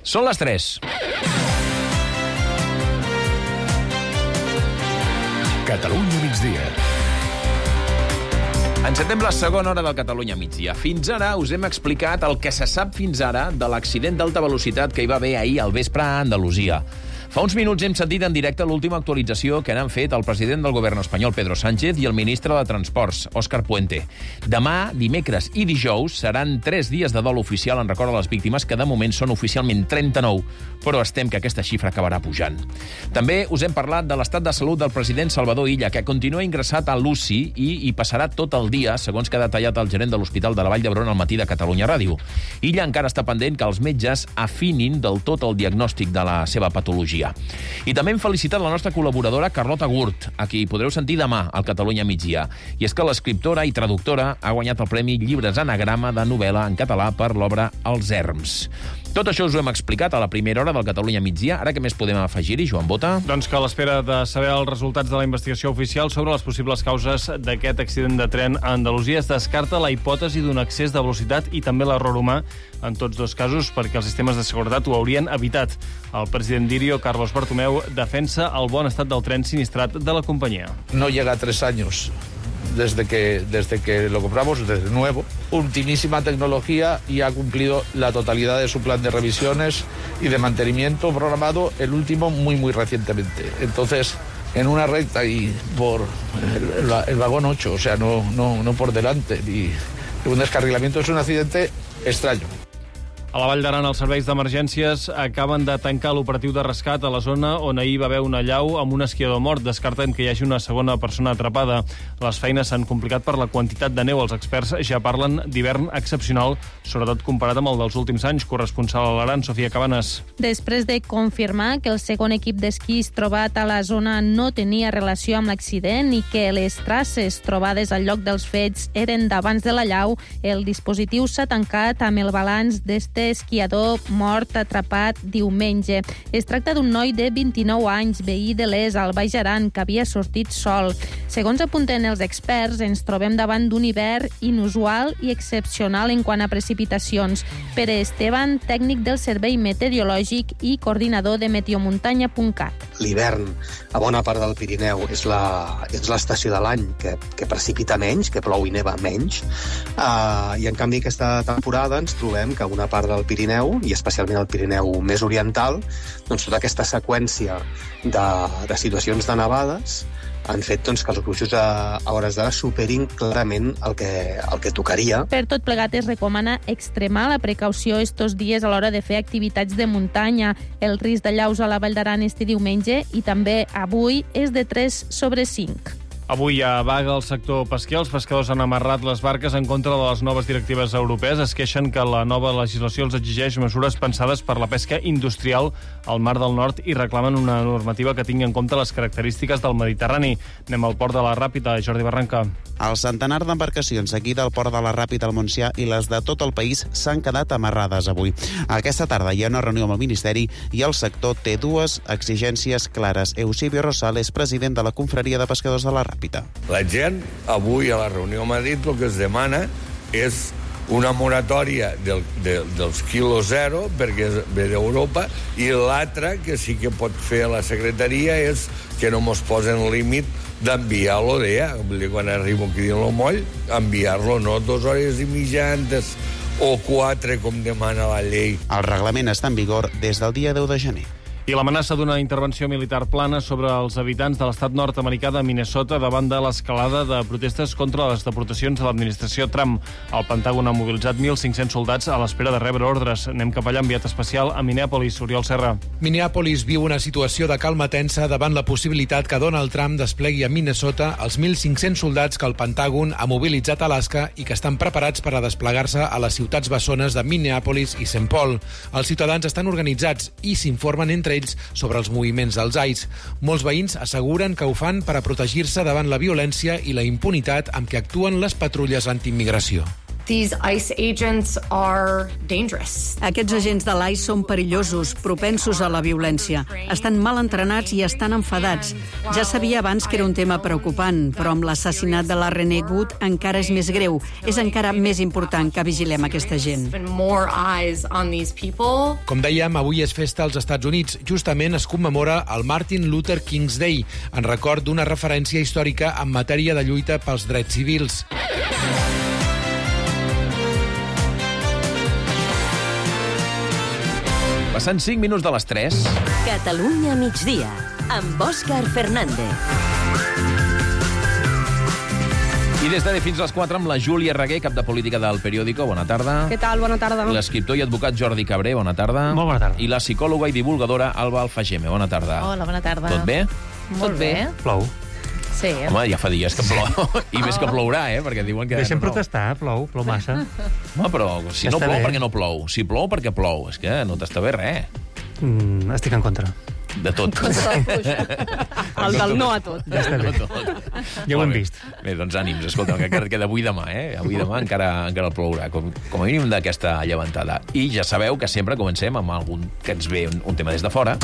Són les 3. Catalunya migdia. Encetem la segona hora del Catalunya migdia. Fins ara us hem explicat el que se sap fins ara de l'accident d'alta velocitat que hi va haver ahir al vespre a Andalusia. Fa uns minuts hem sentit en directe l'última actualització que n'han fet el president del govern espanyol, Pedro Sánchez, i el ministre de Transports, Òscar Puente. Demà, dimecres i dijous seran 3 dies de dol oficial en record a les víctimes, que de moment són oficialment 39, però estem que aquesta xifra acabarà pujant. També us hem parlat de l'estat de salut del president Salvador Illa, que continua ingressat a l'UCI i hi passarà tot el dia, segons que ha detallat el gerent de l'Hospital de la Vall d'Hebron al matí de Catalunya Ràdio. Illa encara està pendent que els metges afinin del tot el diagnòstic de la seva patologia. I també hem felicitat la nostra col·laboradora Carlota Gurt, a qui podreu sentir demà al Catalunya migdia. I és que l'escriptora i traductora ha guanyat el Premi Llibres Anagrama de novel·la en català per l'obra Els Erms. Tot això us ho hem explicat a la primera hora del Catalunya migdia. Ara què més podem afegir-hi, Joan Bota? Doncs que a l'espera de saber els resultats de la investigació oficial sobre les possibles causes d'aquest accident de tren a Andalusia, es descarta la hipòtesi d'un excés de velocitat i també l'error humà en tots dos casos, perquè els sistemes de seguretat ho haurien evitat. El president d'Irio, Carlos Bartomeu, defensa el bon estat del tren sinistrat de la companyia. No llega a 3 años desde que lo compramos, desde nuevo. Ultimísima tecnología y ha cumplido la totalidad de su plan de revisiones y de mantenimiento programado, el último muy recientemente. Entonces, en una recta y por el vagón 8, o sea, no por delante, y un descarrilamiento es un accidente extraño. A la Vall d'Aran, els serveis d'emergències acaben de tancar l'operatiu de rescat a la zona on ahir va haver una allau amb un esquiador mort. Descarten que hi hagi una segona persona atrapada. Les feines s'han complicat per la quantitat de neu. Els experts ja parlen d'hivern excepcional, sobretot comparat amb el dels últims anys. Corresponsal a l'Aran, Sofia Cabanes. Després de confirmar que el segon equip d'esquís trobat a la zona no tenia relació amb l'accident i que les traces trobades al lloc dels fets eren d'abans de l'allau, el dispositiu s'ha tancat amb el balanç d'este esquiador mort atrapat diumenge. Es tracta d'un noi de 29 anys, veí de l'Es, al Baix Aran, que havia sortit sol. Segons apunten els experts, ens trobem davant d'un hivern inusual i excepcional en quant a precipitacions. Pere Esteban, tècnic del Servei Meteorològic i coordinador de meteomuntanya.cat. L'hivern a bona part del Pirineu és l'estació de l'any que precipita menys, que plou i neva menys, i en canvi aquesta temporada ens trobem que una part del Pirineu, i especialment el Pirineu més oriental, doncs tota aquesta seqüència de situacions de nevades han fet que els gruixos a hores d'ara superin clarament el que tocaria. Per tot plegat es recomana extremar la precaució estos dies a l'hora de fer activitats de muntanya. El risc d'allaus a la Vall d'Aran este diumenge i també avui és de 3/5. Avui hi ha vaga al sector pesquer. Els pescadors han amarrat les barques en contra de les noves directives europees. Es queixen que la nova legislació els exigeix mesures pensades per la pesca industrial al Mar del Nord i reclamen una normativa que tingui en compte les característiques del Mediterrani. Anem al port de la Ràpita, Jordi Barranca. El centenar d'embarcacions aquí del port de la Ràpita al Montsià i les de tot el país s'han quedat amarrades avui. Aquesta tarda hi ha una reunió amb el Ministeri i el sector té 2 exigències clares. Eusebio Rosales, president de la Confraria de Pescadors de la Ràpita. La gent avui a la reunió m'ha dit el que es demana és una moratòria dels quilos zero perquè ve d'Europa, i l'altra que sí que pot fer la secretaria és que no mos posen límit d'enviar l'ODEA. Quan arribo aquí a l'Omoll, enviar-lo no 2 hores i mitja antes o 4 com demana la llei. El reglament està en vigor des del dia 10 de gener. I l'amenaça d'una intervenció militar plana sobre els habitants de l'estat nord-americà de Minnesota davant de l'escalada de protestes contra les deportacions de l'administració Trump. El Pentàgon ha mobilitzat 1.500 soldats a l'espera de rebre ordres. Anem cap allà, enviat especial a Minneapolis, Oriol Serra. Minneapolis viu una situació de calma tensa davant la possibilitat que Donald Trump desplegui a Minnesota els 1.500 soldats que el Pentàgon ha mobilitzat a Alaska i que estan preparats per a desplegar-se a les ciutats bessones de Minneapolis i St. Paul. Els ciutadans estan organitzats i s'informen entre ells sobre els moviments dels ais. Molts veïns asseguren que ho fan per a protegir-se davant la violència i la impunitat amb què actuen les patrulles antiimmigració. These ICE agents are dangerous. Aquests agents de l'ICE són perillosos, propensos a la violència. Estan mal entrenats i estan enfadats. Ja sabia abans que era un tema preocupant, però amb l'assassinat de la Renee Good encara és més greu. És encara més important que vigilem aquesta gent. Com dèiem, avui és festa als Estats Units. Justament es commemora el Martin Luther King's Day, en record d'una referència històrica en matèria de lluita pels drets civils. Passant 5 minuts de les 3. Catalunya migdia, amb Òscar Fernández. I des de fins a les 4 amb la Júlia Reguer, cap de política del Periódico. Bona tarda. Què tal? Bona tarda. L'escriptor i advocat Jordi Cabré. Bona tarda. Molt bona tarda. I la psicòloga i divulgadora Alba Alfageme. Bona tarda. Hola, bona tarda. Tot bé? Molt bé. Plou. Sí. Home, ja fa dies que plou. I més que plourà, perquè diuen que... Deixem protestar, plou massa. Home, però si no plou, per què no plou? Si plou, per què plou? És que no t'està bé res. Estic en contra. De tot. El del no a tot. Ja està bé. Ja ho hem vist. Bé, doncs ànims. Escolta, que d'avui demà, Avui demà encara plourà, com a mínim d'aquesta llevantada. I ja sabeu que sempre comencem amb algun que ens ve un tema des de fora.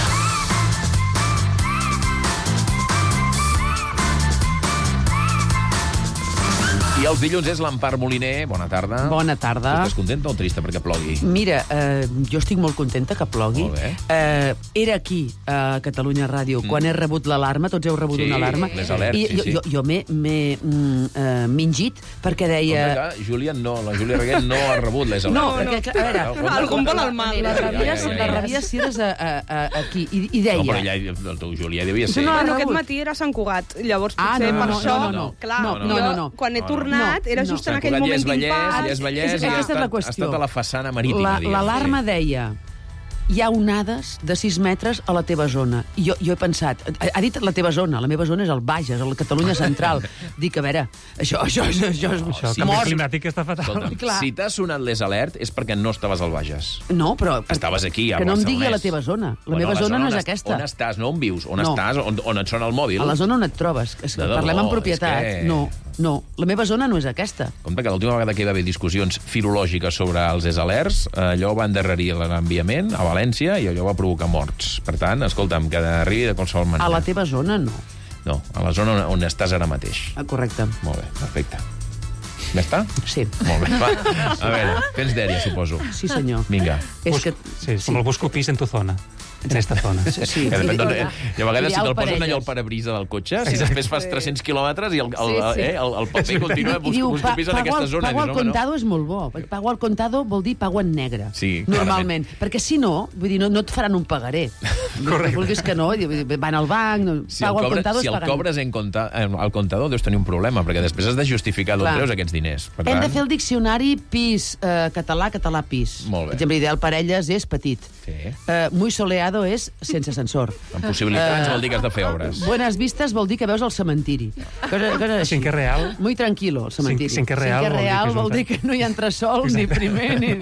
I els dilluns és l'Empar Moliner. Bona tarda. Bona tarda. Estàs contenta o trista perquè plogui? Mira, jo estic molt contenta que plogui. Molt bé. Era aquí, a Catalunya Ràdio, quan he rebut l'alarma, tots heu rebut una alarma. Sí, les alerts, sí. Jo m'he mingit perquè deia... La Júlia Reguer no ha rebut les alertes. No, perquè, a veure... Algú em vol el mal. La rebia Cires aquí, i deia... No, però ella, el teu Júlia devia ser... No, aquest matí era Sant Cugat. Llavors, potser per això... Clar, quan he tornat, era just en aquell moment d'impàs. Ella és Vallès i ha estat a la façana marítima. L'alarma deia: hi ha onades de 6 metres a la teva zona. I jo he pensat, ha dit la teva zona, la meva zona és el Bages, a la Catalunya Central. Dic, a veure, això el canvi climàtic està fatal. Escolta'm, si t'ha sonat les alert és perquè no estaves al Bages. No, però... Estaves aquí, a que no em digui Barcelonès. a la teva zona. La meva zona no és aquesta. On estàs, no on vius, on estàs, on et sona el mòbil. A la zona on et trobes. Parlem en propietat. No, la meva zona no és aquesta. Compte que l'última vegada que hi va haver discussions filològiques sobre els desalerts, allò va endarrerir l'enviament a València i allò va provocar morts. Per tant, escolta'm, que arribi de qualsevol manera. A la teva zona, no. No, a la zona on estàs ara mateix. Correcte. Molt bé, perfecte. Ja està? Sí. Molt bé, va. A veure, tens dèria, suposo. Sí, senyor. Vinga. Sí, com el busco pis en tu zona. En esta zona. Sí. I a vegades, si te'l posen allò al parabrisa del cotxe, si després fas 300 quilòmetres i el paper continua buscopís en aquesta zona. Pago al contado és molt bo. Pago al contado vol dir pago en negre. Sí, normalment. Perquè si no, vull dir, no et faran un pagaré. Correcte. Vulguis que no, van al banc, pago al contado és Si pagant. el cobres al contador deus tenir un problema, perquè després has de justificar d'on treus aquests diners. Hem de fer el diccionari pis català pis. Molt bé. Per exemple, ideal parelles és petit. Muy soleado és sense ascensor. Amb possibilitats vol dir que has de fer obres. Buenas vistas vol dir que veus el cementiri. Coses així. Cinquè real. Muy tranquilo, el cementiri. Cinquè real vol dir que no hi ha entresol, ni primer, ni...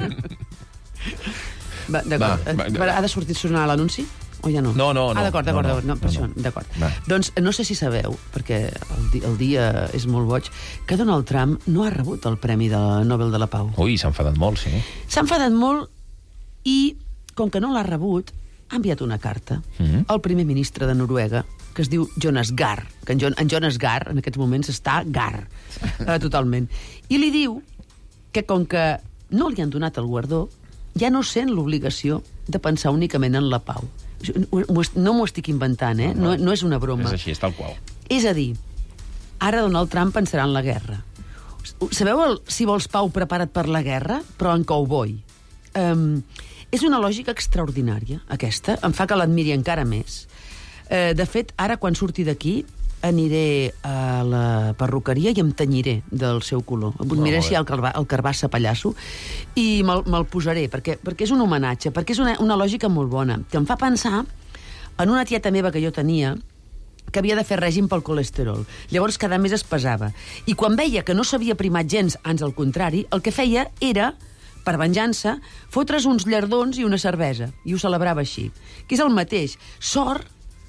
D'acord. Ha de sortir sonar l'anunci? O ja no? No. D'acord. Doncs no sé si sabeu, perquè el dia és molt boig, que Donald Trump no ha rebut el Premi de Nobel de la Pau. Ui, s'ha enfadat molt, sí. S'ha enfadat molt i, com que no l'ha rebut, ha enviat una carta al primer ministre de Noruega, que es diu Jonas Gahr, que en Jonas Gahr en aquests moments està Gahr, totalment. I li diu que com que no li han donat el guardó, ja no sent l'obligació de pensar únicament en la pau. No m'ho estic inventant, no és una broma. És així, és tal qual. És a dir, ara Donald Trump pensarà en la guerra. Sabeu el si vols pau prepara't per la guerra, però en cowboy? És una lògica extraordinària, aquesta. Em fa que l'admiri encara més. De fet, ara, quan surti d'aquí, aniré a la perruqueria i em tenyiré del seu color. Miraré si hi ha el carbassa pallasso i me'l posaré, perquè és un homenatge, perquè és una lògica molt bona, que em fa pensar en una tieta meva que jo tenia, que havia de fer règim pel colesterol. Llavors cada mes es pesava. I quan veia que no s'havia primat gens, ans al contrari, el que feia era, per venjança, fotre's uns llardons i una cervesa. I ho celebrava així. Que és el mateix. Sort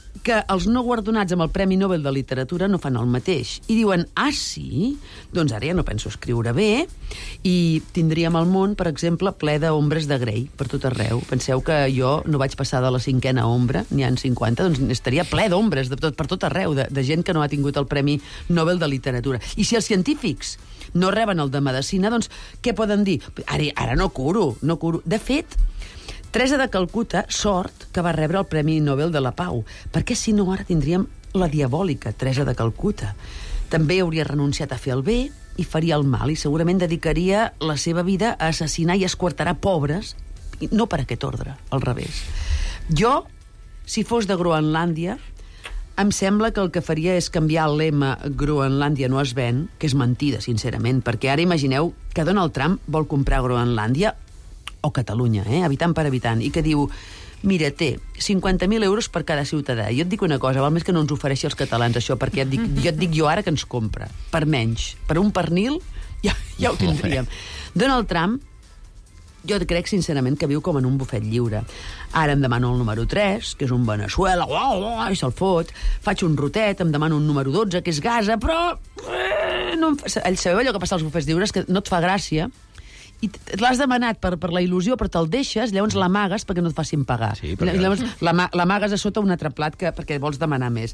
que els no guardonats amb el Premi Nobel de Literatura no fan el mateix. I diuen, sí? Doncs ara ja no penso escriure bé i tindríem el món, per exemple, ple d'ombres de Grey per tot arreu. Penseu que jo no vaig passar de la 5a ombra, n'hi ha 50, doncs estaria ple d'ombres per tot arreu, de gent que no ha tingut el Premi Nobel de Literatura. I si els científics no reben el de Medicina, doncs què poden dir? Ara no curo. De fet, Teresa de Calcuta, sort que va rebre el Premi Nobel de la Pau, perquè si no ara tindríem la diabòlica Teresa de Calcuta. També hauria renunciat a fer el bé i faria el mal, i segurament dedicaria la seva vida a assassinar i esquarterar pobres, no per aquest ordre, al revés. Jo, si fos de Groenlàndia, em sembla que el que faria és canviar el lema Groenlàndia no es ven, que és mentida, sincerament, perquè ara imagineu que Donald Trump vol comprar Groenlàndia o Catalunya, habitant per habitant, i que diu, mira, té 50.000 euros per cada ciutadà. Jo et dic una cosa, val més que no ens ofereixi als catalans això, perquè jo et dic jo ara que ens compra, per menys. Per un pernil ja ho tindríem. Donald Trump, jo crec sincerament que viu com en un bufet lliure. Ara em demano el número 3, que és un Veneçuela, i se'l fot. Faig un rotet, em demano un número 12, que és Gaza, però... Sabeu allò que passa als bufets lliures, que no et fa gràcia, i l'has demanat per la il·lusió, però te'l deixes, llavors l'amagues perquè no et facin pagar. Sí, perquè... Llavors l'amagues a sota un altre plat perquè vols demanar més.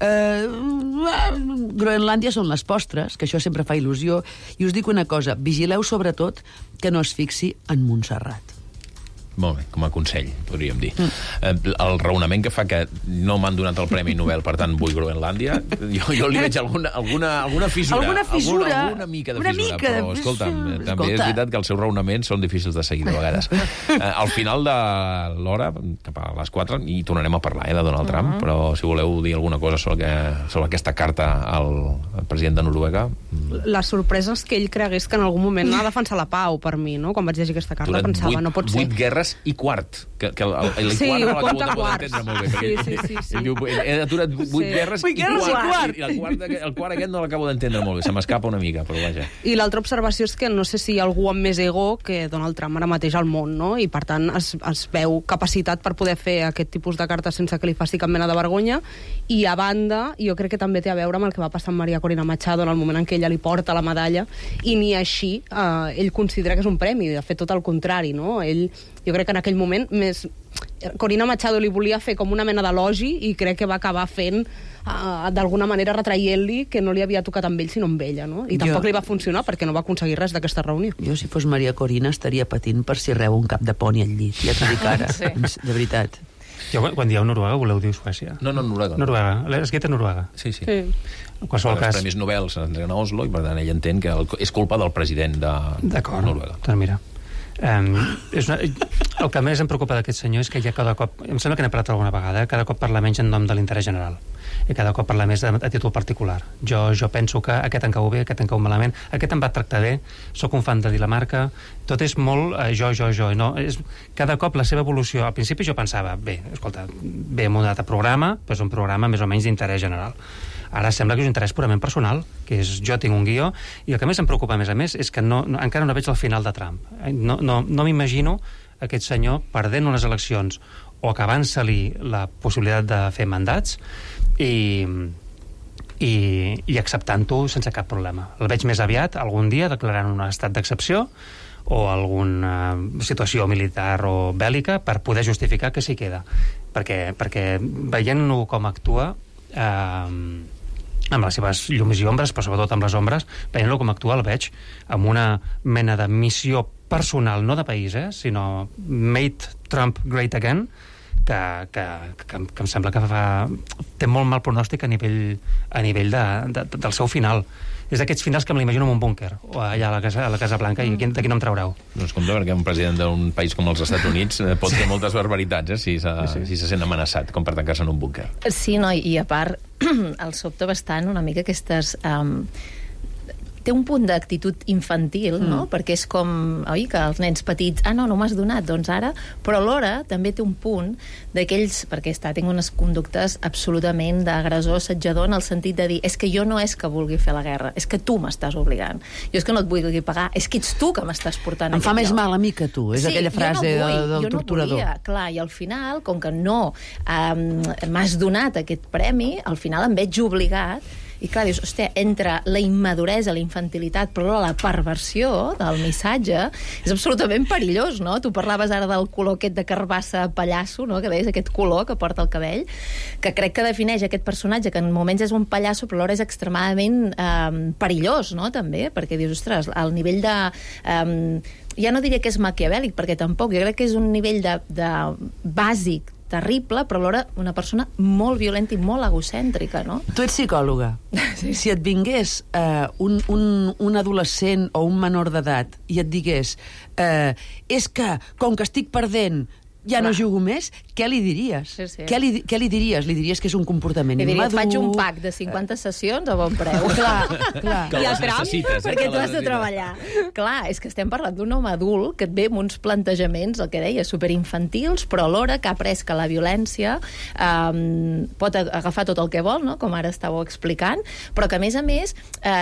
Groenlàndia són les postres, que això sempre fa il·lusió, i us dic una cosa, vigileu sobretot que no es fixi en Montserrat. Molt bé, com a consell, podríem dir. El raonament que fa que no m'han donat el Premi Nobel, per tant vull Groenlàndia, jo li veig alguna fissura. Alguna mica de fissura. Però, escolta'm, també és veritat que els seus raonaments són difícils de seguir de vegades. Al final de l'hora, cap a les 4, i tornarem a parlar de Donald Trump, però si voleu dir alguna cosa sobre aquesta carta al president de Noruega... La sorpresa és que ell cregués que en algun moment ha de defensar la pau, per mi, no? Quan vaig llegir aquesta carta pensava, no pot ser... 8 guerres i quart, que el sí, quart no l'acabo de poder entendre molt bé. Sí. Ell diu, he aturat 8 guerres i quart. I el quart aquest no l'acabo d'entendre molt bé, se m'escapa una mica, però vaja. I l'altra observació és que no sé si hi ha algú amb més ego que Donald Trump ara mateix al món, no? I per tant es veu capacitat per poder fer aquest tipus de cartes sense que li faci cap mena de vergonya. I a banda, jo crec que també té a veure amb el que va passar amb Maria Corina Machado en el moment en què ella li porta la medalla, i ni així ell considera que és un premi, de fet tot el contrari, no? Jo crec que en aquell moment Corina Machado li volia fer com una mena d'elogi i crec que va acabar fent d'alguna manera retraient-li que no li havia tocat amb ell sinó amb ella, no? I tampoc li va funcionar perquè no va aconseguir res d'aquesta reunió. Jo, si fos Maria Corina, estaria patint per si reu un cap de poni al llit, ja t'ho dic ara, de veritat. Jo, quan dieu Noruega, voleu dir Suècia? No, Noruega. Noruega, és gueta Noruega. Sí. En qualsevol cas... Els Premis Nobel s'entreguen a Oslo i per tant ell entén que és culpa del president de Noruega. Doncs mira, el que més em preocupa d'aquest senyor és que ja cada cop, em sembla que n'he parlat alguna vegada, cada cop parla menys en nom de l'interès general i cada cop parla més a títol particular. Jo penso que aquest em cau bé, aquest em cau malament, aquest em va tractar bé, sóc un fan de Dinamarca, tot és molt jo, no, cada cop la seva evolució, al principi jo pensava, hem muntat a programa, però és un programa més o menys d'interès general. Ara sembla que és un interès purament personal, que és jo tinc un guió, i el que més em preocupa, a més, és que encara no veig el final de Trump. No m'imagino aquest senyor perdent unes eleccions o acabant-se-li la possibilitat de fer mandats i acceptant-ho sense cap problema. El veig més aviat, algun dia, declarant un estat d'excepció o alguna situació militar o bèl·lica per poder justificar que s'hi queda. Perquè veient-ho com actua... amb les seves llums i ombres, però sobretot amb les ombres, veient-lo com actua el veig amb una mena de missió personal, no de país, sinó Make Trump Great Again, que em sembla que té molt mal pronòstic a nivell del seu final. És d'aquests finals que me l'imagino en un búnquer, o allà a la Casa Blanca, i d'aquí no em traureu. Doncs compte, perquè un president d'un país com els Estats Units pot fer moltes barbaritats, si se sent amenaçat, com per tancar-se en un búnquer. Sí, no, i a part, el sobta bastant una mica aquestes té un punt d'actitud infantil, no? Perquè és com, oi, que els nens petits, no m'has donat, doncs ara, però alhora també té un punt d'aquells, perquè tinc unes conductes absolutament d'agressor, assetjador, en el sentit de dir, és que jo no és que vulgui fer la guerra, és que tu m'estàs obligant. Jo és que no et vulgui pagar, és que ets tu que m'estàs portant em fa més mal a mi que tu, és aquella frase del torturador. Jo no volia, clar, i al final, com que no m'has donat aquest premi, al final em veig obligat. I clar, dius, hòstia, entre la immaduresa, la infantilitat, però la perversió del missatge és absolutament perillós, no? Tu parlaves ara del color aquest de carbassa pallasso, no? Que deies, aquest color que porta el cabell, que crec que defineix aquest personatge, que en moments és un pallasso, però alhora és extremadament perillós, no? També, perquè dius, ostres, al nivell de... ja no diria que és maquiavèlic, perquè tampoc, jo crec que és un nivell de bàsic terrible, però alhora una persona molt violenta i molt egocèntrica, no? Tu ets psicòloga. Sí. Si et vingués un adolescent o un menor d'edat i et digués és que, com que estic perdent, ja no jugo més, què li diries? Sí. Què li diries? Li diries que és un comportament immadur? Faig un pack de 50 sessions a bon preu. Clar. I el tram, perquè tu has de treballar. Clar, és que estem parlant d'un home adult que et ve amb uns plantejaments, el que deia, superinfantils, però alhora que ha après que la violència pot agafar tot el que vol, no? Com ara estàveu explicant, però que, a més,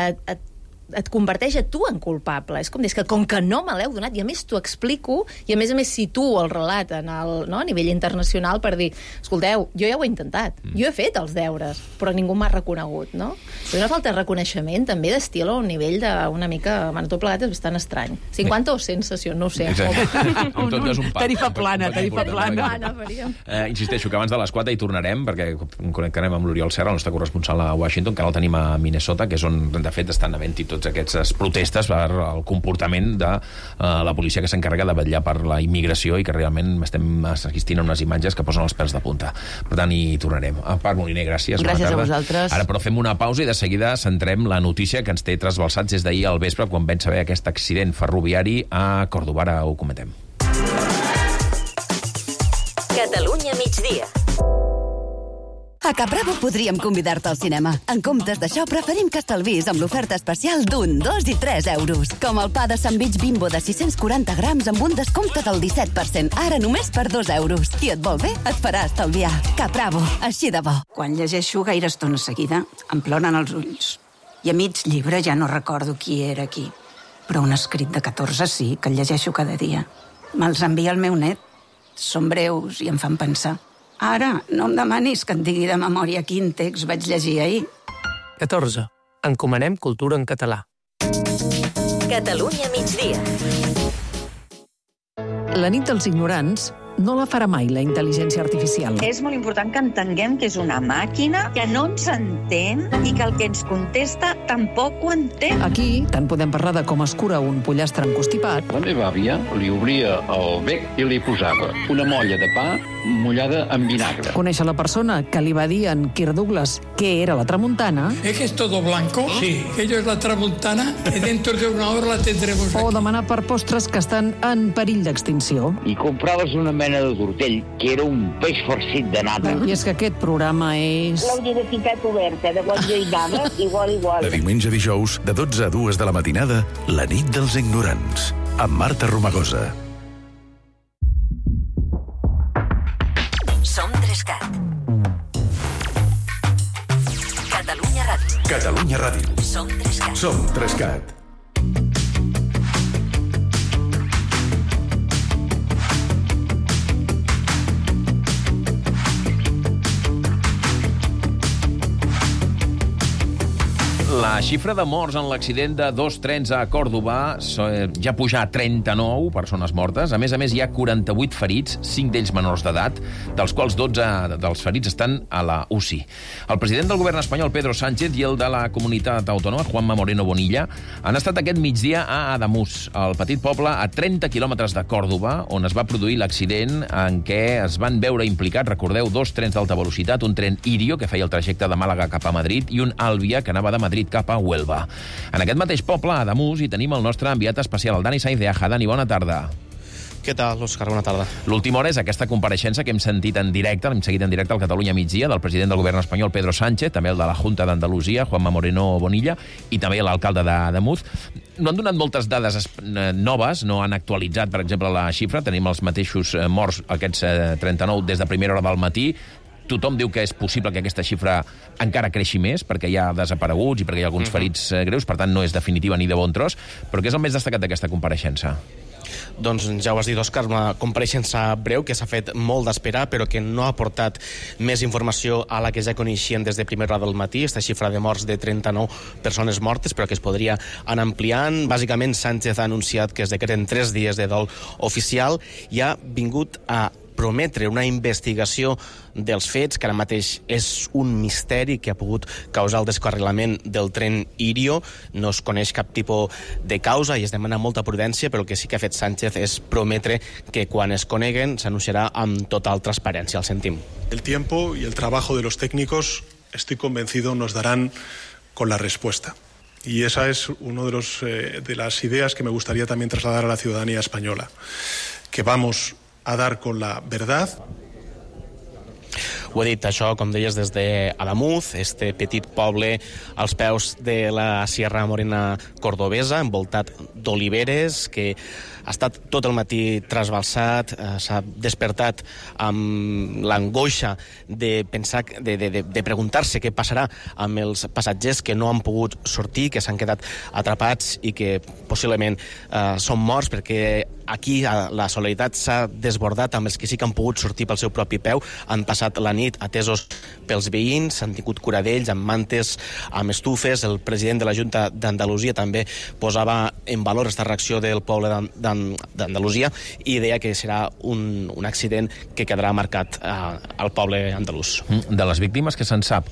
et converteix a tu en culpable. És com dir, que com que no me l'heu donat, i a més t'ho explico, i a més situo el relat a nivell internacional per dir, escolteu, jo ja ho he intentat, jo he fet els deures, però ningú m'ha reconegut, no? És una falta de reconeixement, també d'estil a un nivell d'una mica... Bueno, tot plegat és bastant estrany. 50 o 100 sessions, no ho sé. Tarifa plana. Insisteixo que abans de les 4 hi tornarem, perquè connectarem amb l'Oriol Serra, el nostre corresponsal a Washington, que ara el tenim a Minnesota, que és on, de fet, estan havent-hi tots aquestes protestes per el comportament de la policia que s'encarrega de vetllar per la immigració i que realment estem assistint a unes imatges que posen els pèls de punta. Per tant, hi tornarem. Parc Moliner, gràcies. Gràcies a vosaltres. Ara, però fem una pausa i de seguida centrem la notícia que ens té trasbalsats des d'ahir al vespre quan vam saber aquest accident ferroviari a Còrdova. Ara ho comentem. Catalunya migdia. A Capravo podríem convidar-te al cinema. En comptes d'això, preferim que estalvis amb l'oferta especial d'1, 2 i 3 euros. Com el pa de sandvitx Bimbo de 640 grams amb un descompte del 17%, ara només per 2 euros. Si et vol bé, et farà estalviar. Capravo, així de bo. Quan llegeixo gaire estona seguida, em ploren els ulls. I a mig llibre ja no recordo qui era qui. Però un escrit de 14 sí, que el llegeixo cada dia. Me'ls envia el meu net. Són breus i em fan pensar. Ara, no em demanis que et digui de memòria quin text vaig llegir ahir. 14. Encomanem cultura en català. Catalunya migdia. La nit dels ignorants no la farà mai la intel·ligència artificial. És molt important que entenguem que és una màquina, que no ens entén i que el que ens contesta tampoc ho entén. Aquí tant podem parlar de com es cura un pollastre encostipat. La meva àvia li obria el bec i li posava una molla de pa mullada amb vinagre. Conèixer la persona que li va dir en Kirk Douglas què era la tramuntana. ¿Es que es todo blanco? Sí. Aquello es la tramuntana y dentro de una hora la tendremos aquí. O demanar per postres que estan en perill d'extinció. I compraves una mena de tortell, que era un peix farcit de nata. I és que aquest programa és... La universitat oberta, de quan jo hi anava, igual. De diumenge a dijous, de 12 a 2 de la matinada, la nit dels ignorants, amb Marta Romagosa. Som 3CAT. Catalunya Ràdio. Catalunya Ràdio. Som 3CAT. Som 3CAT. La xifra de morts en l'accident de 2 trens a Còrdova ja puja a 39 persones mortes. A més, hi ha 48 ferits, 5 d'ells menors d'edat, dels quals 12 dels ferits estan a la UCI. El president del govern espanyol, Pedro Sánchez, i el de la comunitat autònoma, Juanma Moreno Bonilla, han estat aquest migdia a Ademús, el petit poble a 30 quilòmetres de Còrdova, on es va produir l'accident en què es van veure implicats, recordeu, 2 trens d'alta velocitat, un tren Irio, que feia el trajecte de Màlaga cap a Madrid, i un Àlvia, que anava de Madrid cap a Huelva. En aquest mateix poble, a Ademús, hi tenim el nostre enviat especial, el Dani Sainz de Aja. Dani, bona tarda. Què tal, Òscar? Bona tarda. L'última hora és aquesta compareixença que hem sentit en directe, l'hem seguit en directe al Catalunya Migdia, del president del govern espanyol, Pedro Sánchez, també el de la Junta d'Andalusia, Juanma Moreno Bonilla, i també l'alcalde de Muz. No han donat moltes dades noves, no han actualitzat, per exemple, la xifra. Tenim els mateixos morts, aquests 39, des de primera hora del matí. Tothom diu que és possible que aquesta xifra encara creixi més, perquè hi ha desapareguts i perquè hi ha alguns ferits greus, per tant no és definitiva ni de bon tros. Però què és el més destacat d'aquesta compareixença? Doncs ja ho has dit, Òscar, una compareixença breu que s'ha fet molt d'esperar, però que no ha aportat més informació a la que ja coneixien des de primera hora del matí, aquesta xifra de morts de 39 persones mortes, però que es podria anar ampliant. Bàsicament, Sánchez ha anunciat que es decreten 3 dies de dol oficial i ha vingut a prometre una investigació dels fets, que ara mateix és un misteri que ha pogut causar el descarrilament del tren Irio. No es coneix cap tipus de causa i es demana molta prudència, però el que sí que ha fet Sánchez és prometre que quan es coneguen s'anunciarà amb total transparència. El sentim. El tiempo y el trabajo de los técnicos, estoy convencido, nos darán con la respuesta. Y esa es una de las ideas que me gustaría también trasladar a la ciudadanía española, que vamos a dar con la verdad. Ho he dit, això, com deies, des d'Adamuz, este petit poble als peus de la Sierra Morena cordobesa, envoltat d'oliveres, que ha estat tot el matí trasbalsat, s'ha despertat amb l'angoixa de pensar, de preguntar-se què passarà amb els passatgers que no han pogut sortir, que s'han quedat atrapats i que possiblement són morts, perquè aquí la solidaritat s'ha desbordat amb els que sí que han pogut sortir pel seu propi peu, han passat la nit atesos pels veïns, s'han tingut cura d'ells amb mantes, amb estufes. El president de la Junta d'Andalusia també posava en valor aquesta reacció del poble d'Andalusia i deia que serà un accident que quedarà marcat al poble andalús. De les víctimes que se'n sap...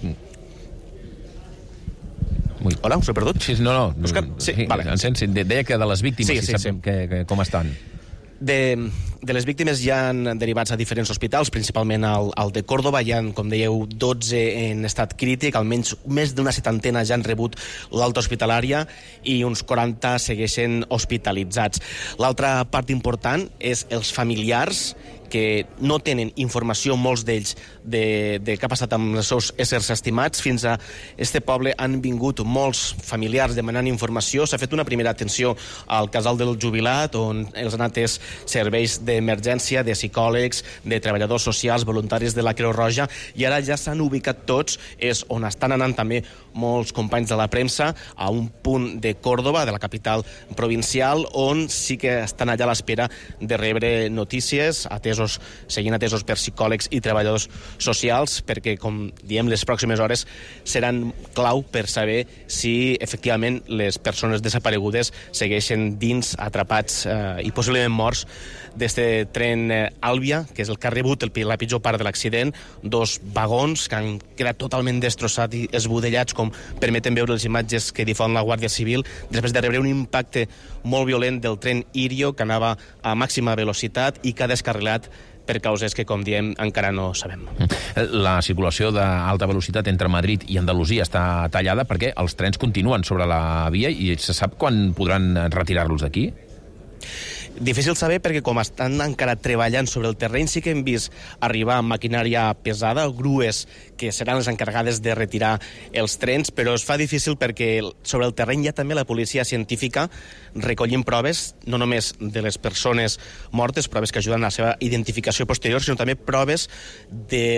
Hola, us he perdut? Sí, no. Òscar? Sí, vale. Deia que de les víctimes, sí. Com estan. De les víctimes ja han derivats a diferents hospitals, principalment al de Còrdoba. Hi ha, com dèieu, 12 en estat crític, almenys més d'una 70 ja han rebut l'alta hospitalària i uns 40 segueixen hospitalitzats. L'altra part important és els familiars, que no tenen informació, molts d'ells, de què ha passat amb els seus éssers estimats. Fins a este poble han vingut molts familiars demanant informació. S'ha fet una primera atenció al casal del jubilat, on els han atès serveis d'emergència, de psicòlegs, de treballadors socials, voluntaris de la Creu Roja, i ara ja s'han ubicat tots, és on estan anant també molts companys de la premsa, a un punt de Còrdoba, de la capital provincial, on sí que estan allà a l'espera de rebre notícies, seguint atesos per psicòlegs i treballadors socials, perquè, com diem, les pròximes hores seran clau per saber si efectivament les persones desaparegudes segueixen dins, atrapats i possiblement morts d'este tren Àlvia, que és el que ha rebut la pitjor part de l'accident. 2 vagons que han quedat totalment destrossats i esbudellats, com permeten veure les imatges que difon la Guàrdia Civil, després de rebre un impacte molt violent del tren Irio, que anava a màxima velocitat i que ha descarrilat per causes que, com diem, encara no sabem. La circulació d'alta velocitat entre Madrid i Andalusia està tallada perquè els trens continuen sobre la via i se sap quan podran retirar-los d'aquí? Difícil saber perquè com estan encara treballant sobre el terreny, sí que hem vist arribar maquinària pesada, grues que seran les encarregades de retirar els trens, però es fa difícil perquè sobre el terreny hi ha també la policia científica recollint proves, no només de les persones mortes, proves que ajuden a la seva identificació posterior, sinó també proves de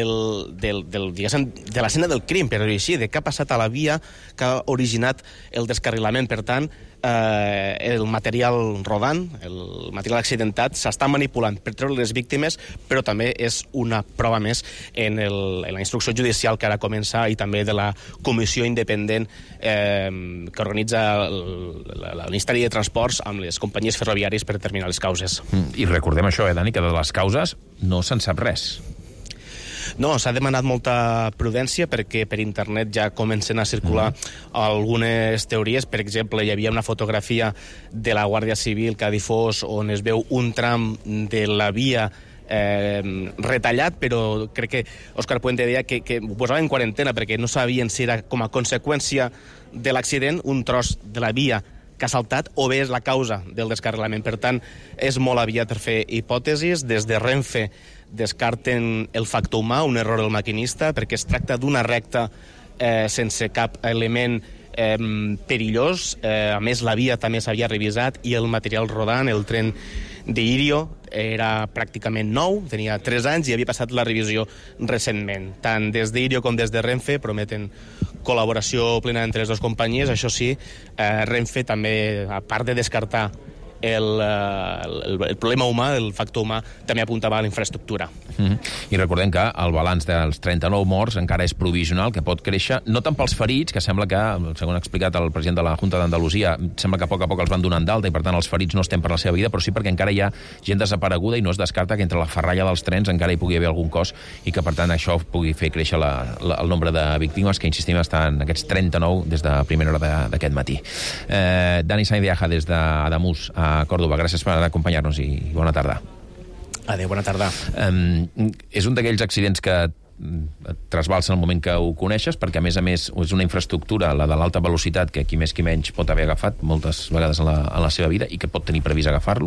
l'escena del crim, per dir-ho així, de què ha passat a la via que ha originat el descarrilament. Per tant, el material rodant, el material accidentat, s'està manipulant per treure les víctimes, però també és una prova més en la instrucció judicial que ara comença i també de la comissió independent que organitza el Ministeri de Transports amb les companyies ferroviàries per determinar les causes. I recordem això, Dani, que de les causes no se'n sap res. No, s'ha demanat molta prudència perquè per internet ja comencen a circular algunes teories. Per exemple, hi havia una fotografia de la Guàrdia Civil que ha difós on es veu un tram de la via retallat, però crec que Òscar Puente deia que ho posava en quarantena perquè no sabien si era com a conseqüència de l'accident un tros de la via que ha saltat, o bé és la causa del descarrilament. Per tant, és molt aviat per fer hipòtesis. Des de Renfe descarten el factor humà, un error del maquinista, perquè es tracta d'una recta sense cap element perillós. A més, la via també s'havia revisat i el material rodant, el tren d'Irio, era pràcticament nou, tenia 3 anys i havia passat la revisió recentment. Tant des d'Irio com des de Renfe prometen col·laboració plena entre les dues companyies. Això sí, Renfe també, a part de descartar el problema humà, el factor humà, també apuntava a la infraestructura. I recordem que el balanç dels 39 morts encara és provisional, que pot créixer, no tant pels ferits, que sembla que, segons ha explicat el president de la Junta d'Andalusia, sembla que a poc els van donant d'alta i per tant els ferits no estem per la seva vida, però sí perquè encara hi ha gent desapareguda i no es descarta que entre la ferralla dels trens encara hi pugui haver algun cos i que per tant això pugui fer créixer el nombre de víctimes, que insistim estan aquests 39 des de primera hora d'aquest matí. Dani Sainz de Aja des d'Ademús, a Còrdova. Gràcies per acompanyar-nos i bona tarda. Adéu, bona tarda. És un d'aquells accidents que trasbalsa el moment que ho coneixes, perquè a més és una infraestructura, la de l'alta velocitat, que qui més qui menys pot haver agafat moltes vegades en la seva vida i que pot tenir previst agafar-lo,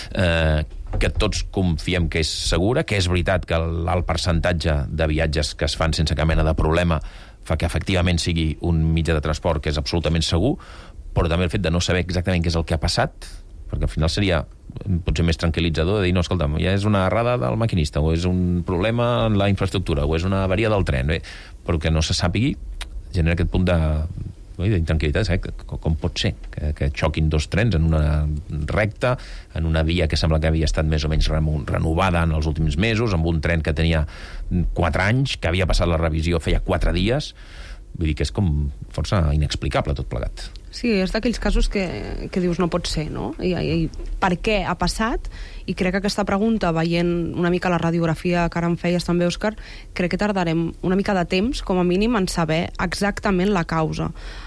que tots confiem que és segura, que és veritat que l'alt percentatge de viatges que es fan sense cap mena de problema fa que efectivament sigui un mitjà de transport que és absolutament segur, però també el fet de no saber exactament què és el que ha passat, perquè al final seria potser més tranquil·litzador de dir, no, escolta'm, ja és una errada del maquinista, o és un problema en la infraestructura, o és una avaria del tren, però que no se sàpigui genera aquest punt d'intranquil·litat, com pot ser que xoquin 2 trens en una recta, en una via que sembla que havia estat més o menys renovada en els últims mesos, amb un tren que tenia 4 anys, que havia passat la revisió feia 4 dies. Vull dir que és com força inexplicable tot plegat. Sí, és d'aquells casos que dius no pot ser, no? I per què ha passat? I crec que aquesta pregunta, veient una mica la radiografia que ara em feies també, Òscar, crec que tardarem una mica de temps, com a mínim, en saber exactament la causa.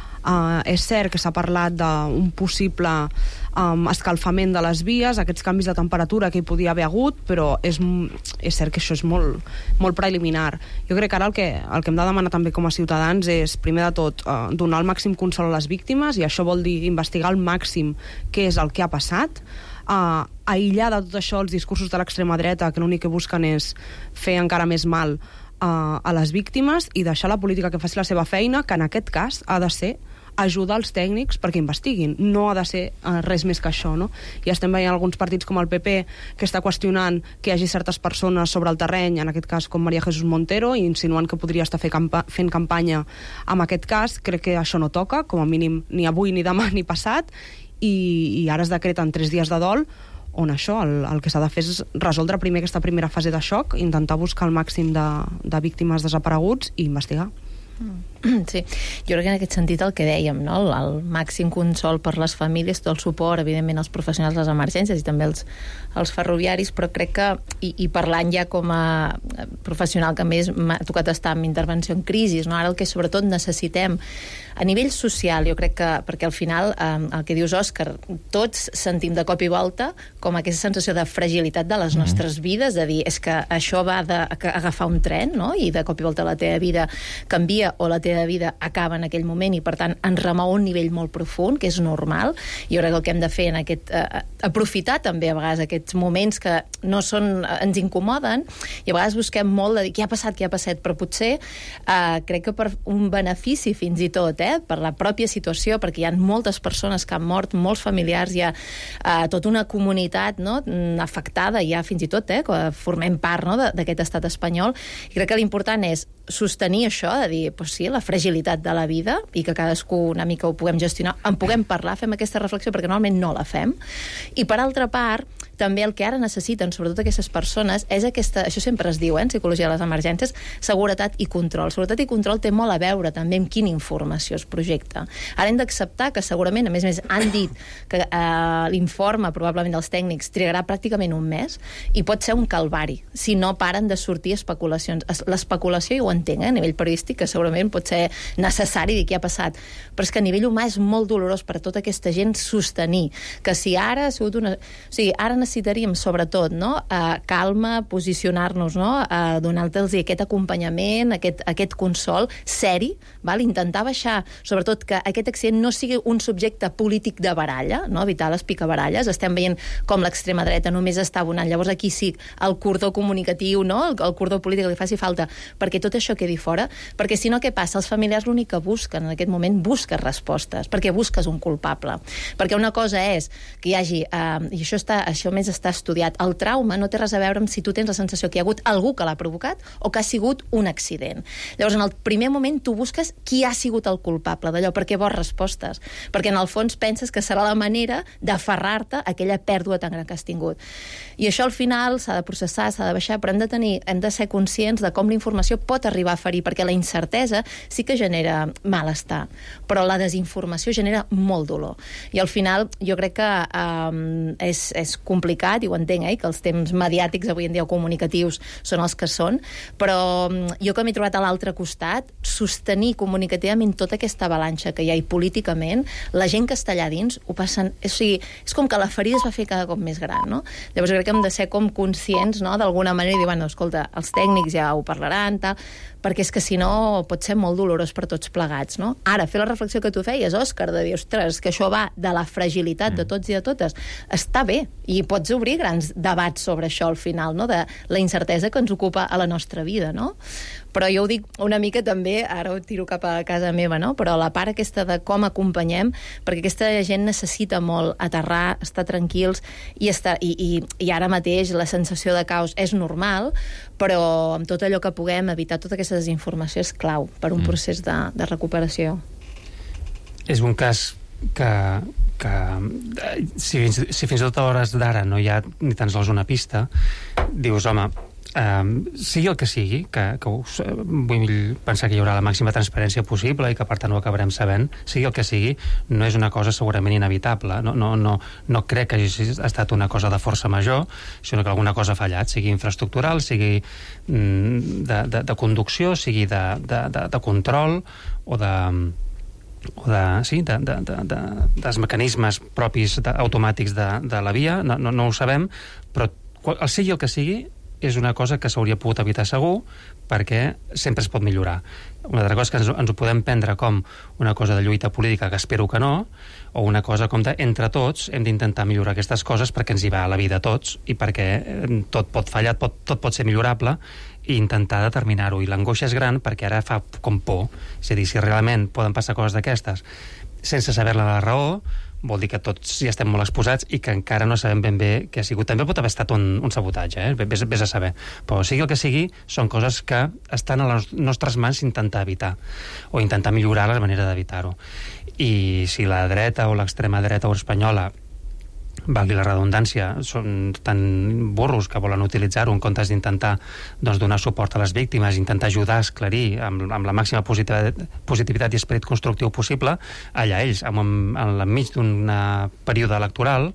És cert que s'ha parlat d'un possible escalfament de les vies, aquests canvis de temperatura que hi podia haver hagut, però és cert que això és molt preliminar. Jo crec que ara el que hem de demanar també com a ciutadans és, primer de tot, donar el màxim consol a les víctimes, i això vol dir investigar al màxim què és el que ha passat, aïllar de tot això els discursos de l'extrema dreta, que l'únic que busquen és fer encara més mal a les víctimes, i deixar la política que faci la seva feina, que en aquest cas ha de ser ajudar els tècnics perquè investiguin. No ha de ser res més que això, no? I estem veient alguns partits com el PP que està qüestionant que hi hagi certes persones sobre el terreny, en aquest cas com María Jesús Montero, i insinuant que podria estar fent campanya amb aquest cas. Crec que això no toca, com a mínim ni avui, ni demà, ni passat, i ara es decreten 3 dies de dol, on això, el que s'ha de fer és resoldre primer aquesta primera fase de xoc, intentar buscar el màxim de víctimes desapareguts i investigar. Sí, jo crec que en aquest sentit el que dèiem, no? El màxim consol per les famílies, tot el suport, evidentment, als professionals de les emergències i també als ferroviaris, però crec que, i parlant ja com a professional que més m'ha tocat estar en intervenció en crisi, no? Ara el que sobretot necessitem a nivell social, jo crec que, perquè al final el que dius, Òscar, tots sentim de cop i volta com aquesta sensació de fragilitat de les nostres vides, de dir, és que això va d'agafar un tren, no? I de cop i volta la teva vida canvia o la teva vida acaba en aquell moment i per tant ens remou un nivell molt profund, que és normal. Jo crec que el que hem de fer en aquest aprofitar també a vegades aquests moments que no són, ens incomoden, i a vegades busquem molt de dir què ha passat, però potser crec que per un benefici fins i tot, per la pròpia situació, perquè hi ha moltes persones que han mort, molts familiars, hi ha tota una comunitat, no, afectada ja fins i tot, que formem part, no, d'aquest estat espanyol, i crec que l'important és sostenir això, de dir, pues sí, la fragilitat de la vida, i que cadascú una mica ho puguem gestionar, en puguem parlar, fem aquesta reflexió, perquè normalment no la fem. I per altra part, també el que ara necessiten, sobretot aquestes persones, és aquesta, això sempre es diu, en psicologia de les emergències, seguretat i control. Seguretat i control té molt a veure també amb quina informació es projecta. Ara hem d'acceptar que segurament, a més han dit que l'informe, probablement dels tècnics, trigarà pràcticament un mes, i pot ser un calvari, si no paren de sortir especulacions. L'especulació, jo ho entenc, a nivell periodístic, que segurament pot ser necessari dir què ha passat, però és que a nivell humà és molt dolorós per a tota aquesta gent sostenir que si ara ha sigut una... O sigui, ara necessitaríem, sobretot, no? Calma, posicionar-nos, no? Donar-los aquest acompanyament, aquest consol seri, val? Intentar baixar, sobretot que aquest accident no sigui un subjecte polític de baralla, no? Evitar les picabaralles. Estem veient com l'extrema dreta només està abonant. Llavors aquí sí, el cordó comunicatiu, no? El cordó polític li faci falta perquè tot això quedi fora, perquè si no, què passa? Els familiars l'únic que busquen en aquest moment, busques respostes, perquè busques un culpable. Perquè una cosa és que hi hagi, i això més està estudiat, el trauma no té res a veure amb si tu tens la sensació que hi ha hagut algú que l'ha provocat o que ha sigut un accident. Llavors, en el primer moment, tu busques qui ha sigut el culpable d'allò, perquè vols respostes, perquè en el fons penses que serà la manera d'aferrar-te a aquella pèrdua tan gran que has tingut. I això al final s'ha de processar, s'ha de baixar, però hem de ser conscients de com la informació pot arribar a ferir, perquè la incertesa sí que genera malestar, però la desinformació genera molt dolor. I al final jo crec que és complicat, i ho entenc, que els temps mediàtics avui en dia o comunicatius són els que són, però jo que m'he trobat a l'altre costat, sostenir comunicativament tota aquesta avalanxa que hi ha i políticament, la gent que està allà dins ho passen... O sigui, és com que la ferida es va fer cada cop més gran, no? Llavors crec que hem de ser com conscients, no?, d'alguna manera, i dir, bueno, escolta, els tècnics ja ho parlaran, tal, perquè és que si no pot ser molt dolorós per tots plegats, no? Ara, fer la reflexió que tu feies, Òscar, de dir, ostres, que això va de la fragilitat de tots i de totes, està bé, i pots obrir grans debats sobre això al final, no?, de la incertesa que ens ocupa a la nostra vida, no? Però jo ho dic una mica també, ara ho tiro cap a casa meva, no?, però la part aquesta de com acompanyem, perquè aquesta gent necessita molt aterrar, estar tranquils, i ara mateix la sensació de caos és normal, però amb tot allò que puguem evitar tota aquesta desinformació és clau per un procés de recuperació. És un cas que si fins i tot a hores d'ara no hi ha ni tan sols una pista, dius, home, sigui el que sigui, que vull pensar que hi haurà la màxima transparència possible i que per tant ho acabarem sabent, sigui el que sigui, no és una cosa segurament inevitable, no crec que hagi estat una cosa de força major, sinó que alguna cosa ha fallat, sigui infraestructural, sigui de conducció, sigui de control o dels mecanismes propis automàtics de la via, no ho sabem, però sigui el que sigui, és una cosa que s'hauria pogut evitar segur, perquè sempre es pot millorar. Una altra cosa és que ens ho podem prendre com una cosa de lluita política, que espero que no, o una cosa com de, entre tots, hem d'intentar millorar aquestes coses perquè ens hi va a la vida a tots, i perquè tot pot fallar, tot pot ser millorable, i intentar determinar-ho. I l'angoixa és gran perquè ara fa com por. És a dir, si realment poden passar coses d'aquestes sense saber-ne la raó, vol dir que tots ja estem molt exposats i que encara no sabem ben bé què ha sigut. També pot haver estat un sabotatge, vés a saber. Però sigui el que sigui, són coses que estan a les nostres mans intentar evitar, o intentar millorar la manera d'evitar-ho. I si la dreta o l'extrema dreta o espanyola, valgui la redundància, són tan burros que volen utilitzar-ho en comptes d'intentar donar suport a les víctimes, intentar ajudar a esclarir amb la màxima positivitat i esperit constructiu possible, allà ells, enmig d'un període electoral,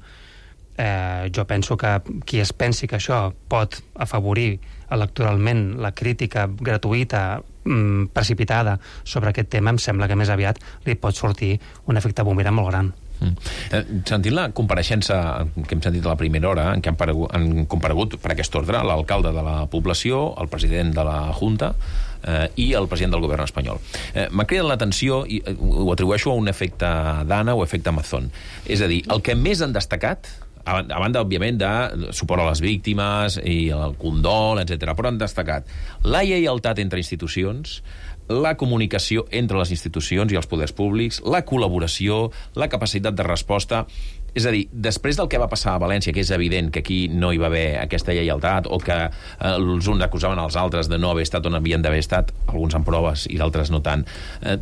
jo penso que qui es pensi que això pot afavorir electoralment la crítica gratuïta, precipitada sobre aquest tema, em sembla que més aviat li pot sortir un efecte boomerang molt gran. Sentint la compareixença que hem sentit a la primera hora, en què han comparegut per aquest ordre l'alcalde de la població, el president de la Junta i el president del govern espanyol. M'ha cridat l'atenció, i ho atribueixo a un efecte d'Anna o efecte Amazon. És a dir, el que més han destacat, a banda, òbviament, de suport a les víctimes i el condol, etc., però han destacat la lleialtat entre institucions, la comunicació entre les institucions i els poders públics, la col·laboració, la capacitat de resposta. És a dir, després del que va passar a València, que és evident que aquí no hi va haver aquesta lleialtat, o que els uns acusaven als altres de no haver estat on havien d'haver estat, alguns amb proves i d'altres no tant,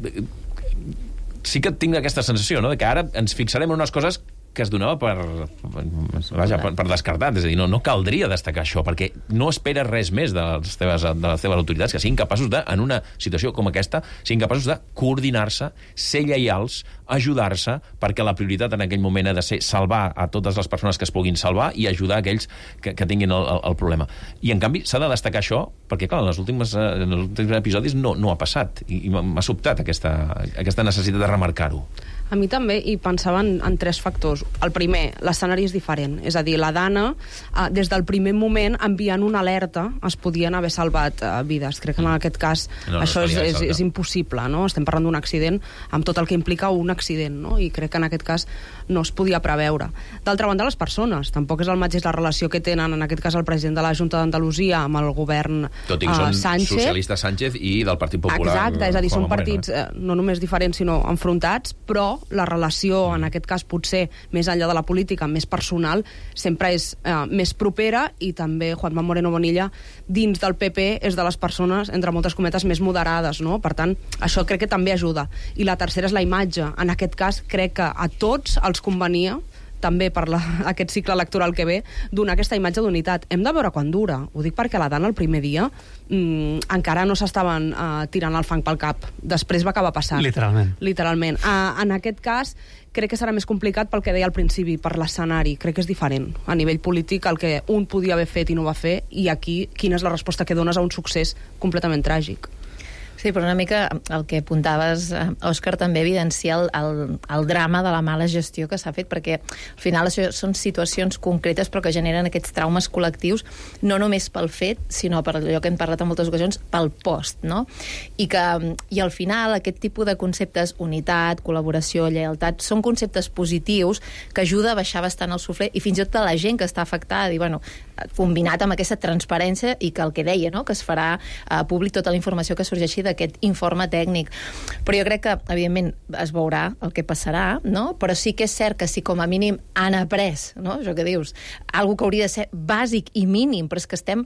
sí que tinc aquesta sensació, no?, de que ara ens fixarem en unes coses que es donava per descartat. És a dir, no caldria destacar això, perquè no esperes res més de les teves autoritats, que siguin capaços de, en una situació com aquesta, siguin capaços de coordinar-se, ser lleials, ajudar-se, perquè la prioritat en aquell moment ha de ser salvar a totes les persones que es puguin salvar i ajudar aquells que tinguin el problema. I, en canvi, s'ha de destacar això, perquè, clar, en els últims episodis no ha passat, i m'ha sobtat aquesta necessitat de remarcar-ho. A mi també, i pensava en 3 factors. El primer, l'escenari és diferent. És a dir, la Dana, des del primer moment, enviant una alerta, es podien haver salvat vides. Crec que en aquest cas això és impossible, no? Estem parlant d'un accident amb tot el que implica un accident, no? I crec que en aquest cas no es podia preveure. D'altra banda, les persones. Tampoc és el mateix la relació que tenen, en aquest cas, el president de la Junta d'Andalusia amb el govern Sánchez. Tot i que són socialistes Sánchez i del Partit Popular. Exacte, és a dir, són partits no només diferents, sinó enfrontats, però la relació, en aquest cas, potser més enllà de la política, més personal, sempre és més propera, i també Juanma Moreno Bonilla, dins del PP, és de les persones, entre moltes cometes, més moderades, no? Per tant, això crec que també ajuda. I la tercera és la imatge. En aquest cas, crec que a tots els convenia, també per aquest cicle electoral que ve, donar aquesta imatge d'unitat. Hem de veure quan dura. Ho dic perquè la Dana el primer dia encara no s'estaven tirant el fang pel cap. Després va acabar passant. Literalment. En aquest cas, crec que serà més complicat pel que deia al principi, per l'escenari. Crec que és diferent. A nivell polític, el que un podia haver fet i no va fer, i aquí, quina és la resposta que dones a un succés completament tràgic. Sí, però una mica el que apuntaves, Òscar, també evidencia el drama de la mala gestió que s'ha fet, perquè al final això són situacions concretes però que generen aquests traumes col·lectius, no només pel fet, sinó per allò que hem parlat en moltes ocasions, pel post, no? I al final aquest tipus de conceptes, unitat, col·laboració, lleialtat, són conceptes positius que ajuda a baixar bastant el suflé, i fins i tot de la gent que està afectada, dir, bueno, combinat amb aquesta transparència i que el que deia, no?, que es farà públic tota la informació que sorgeixi d'aquest informe tècnic. Però jo crec que, evidentment, es veurà el que passarà, no? Però sí que és cert que si com a mínim han après, no?, això que dius, algo que hauria de ser bàsic i mínim, però és que estem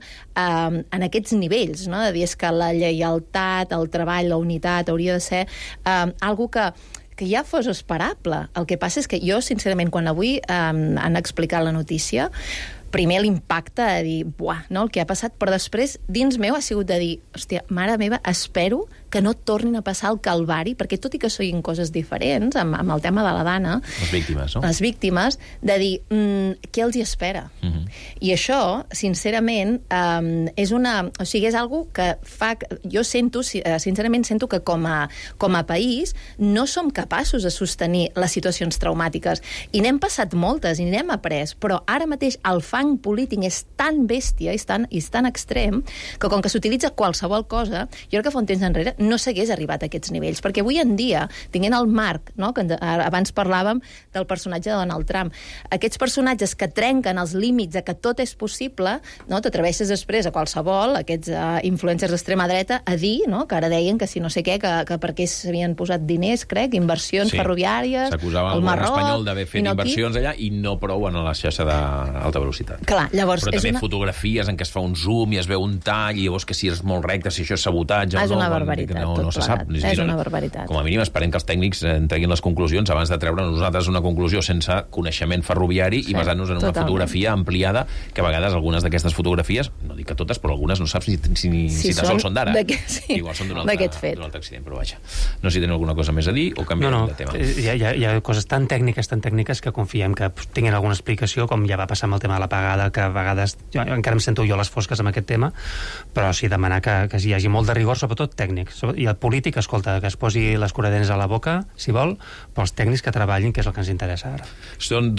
en aquests nivells, no?, de dir és que la lleialtat, el treball, la unitat hauria de ser algo que ja fos esperable. El que passa és que jo, sincerament, quan avui han explicat la notícia, primer l'impacte de dir, buah, no, el que ha passat, però després, dins meu, ha sigut de dir, hòstia, mare meva, espero que no tornin a passar el calvari, perquè tot i que siguin coses diferents, amb el tema de la Dana, les víctimes, no? Les víctimes, de dir, què els hi espera? I això, sincerament, és o sigui, és algo que fa... Jo sento, sincerament, sento que com a país no som capaços de sostenir les situacions traumàtiques. I n'hem passat moltes, i n'hem après, però ara mateix el fang polític és tan bèstia, és tan extrem, que com que s'utilitza qualsevol cosa, jo crec que fa un temps enrere no s'hagués arribat a aquests nivells, perquè avui en dia, tinguent el marc, no?, que abans parlàvem del personatge de Donald Trump, aquests personatges que trenquen els límits de que tot és possible, no?, t'atreveixes després a qualsevol, aquests influencers d'extrema dreta, a dir, no?, que ara deien que si no sé què, que perquè s'havien posat diners, crec, inversions ferroviàries, s'acusava el govern espanyol d'haver fet inversions allà i no prou en la xarxa d'alta velocitat. Clar, llavors... Però també fotografies en què es fa un zoom i es veu un tall i llavors que si és molt recte, si això és sabotatge o no... És una barbaritat. No se sap. És una barbaritat. Com a mínim esperem que els tècnics treguin les conclusions abans de treure nosaltres una conclusió sense coneixement ferroviari i basant-nos en una fotografia ampliada, que a vegades algunes d'aquestes fotografies, no dic que totes, però algunes no saps si tan sols són d'ara. Igual són d'un altre accident, però vaja. No sé si teniu alguna cosa més a dir o canviem de tema. Hi ha coses tan tècniques que confiem que tinguin alguna explicació, com ja va passar amb el tema de la pagada, que a vegades encara em sento jo a les fosques amb aquest tema, però sí demanar que hi hagi molt de rigor, sobretot tècnic. I el polític, escolta, que es posi les coradenes a la boca, si vol, però els tècnics que treballin, que és el que ens interessa ara. Són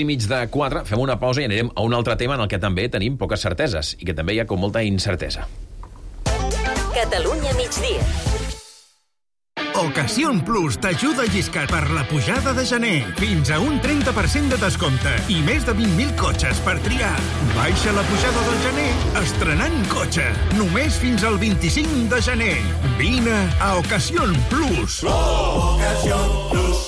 3:15, fem una pausa i anirem a un altre tema en el que també tenim poques certeses i que també hi ha com molta incertesa. Catalunya migdia. Ocasión Plus t'ajuda a lliscar per la pujada de gener. Fins a un 30% de descompte i més de 20.000 cotxes per triar. Baixa la pujada del gener estrenant cotxe. Només fins al 25 de gener. Vine a Ocasión Plus. Ocasión Plus.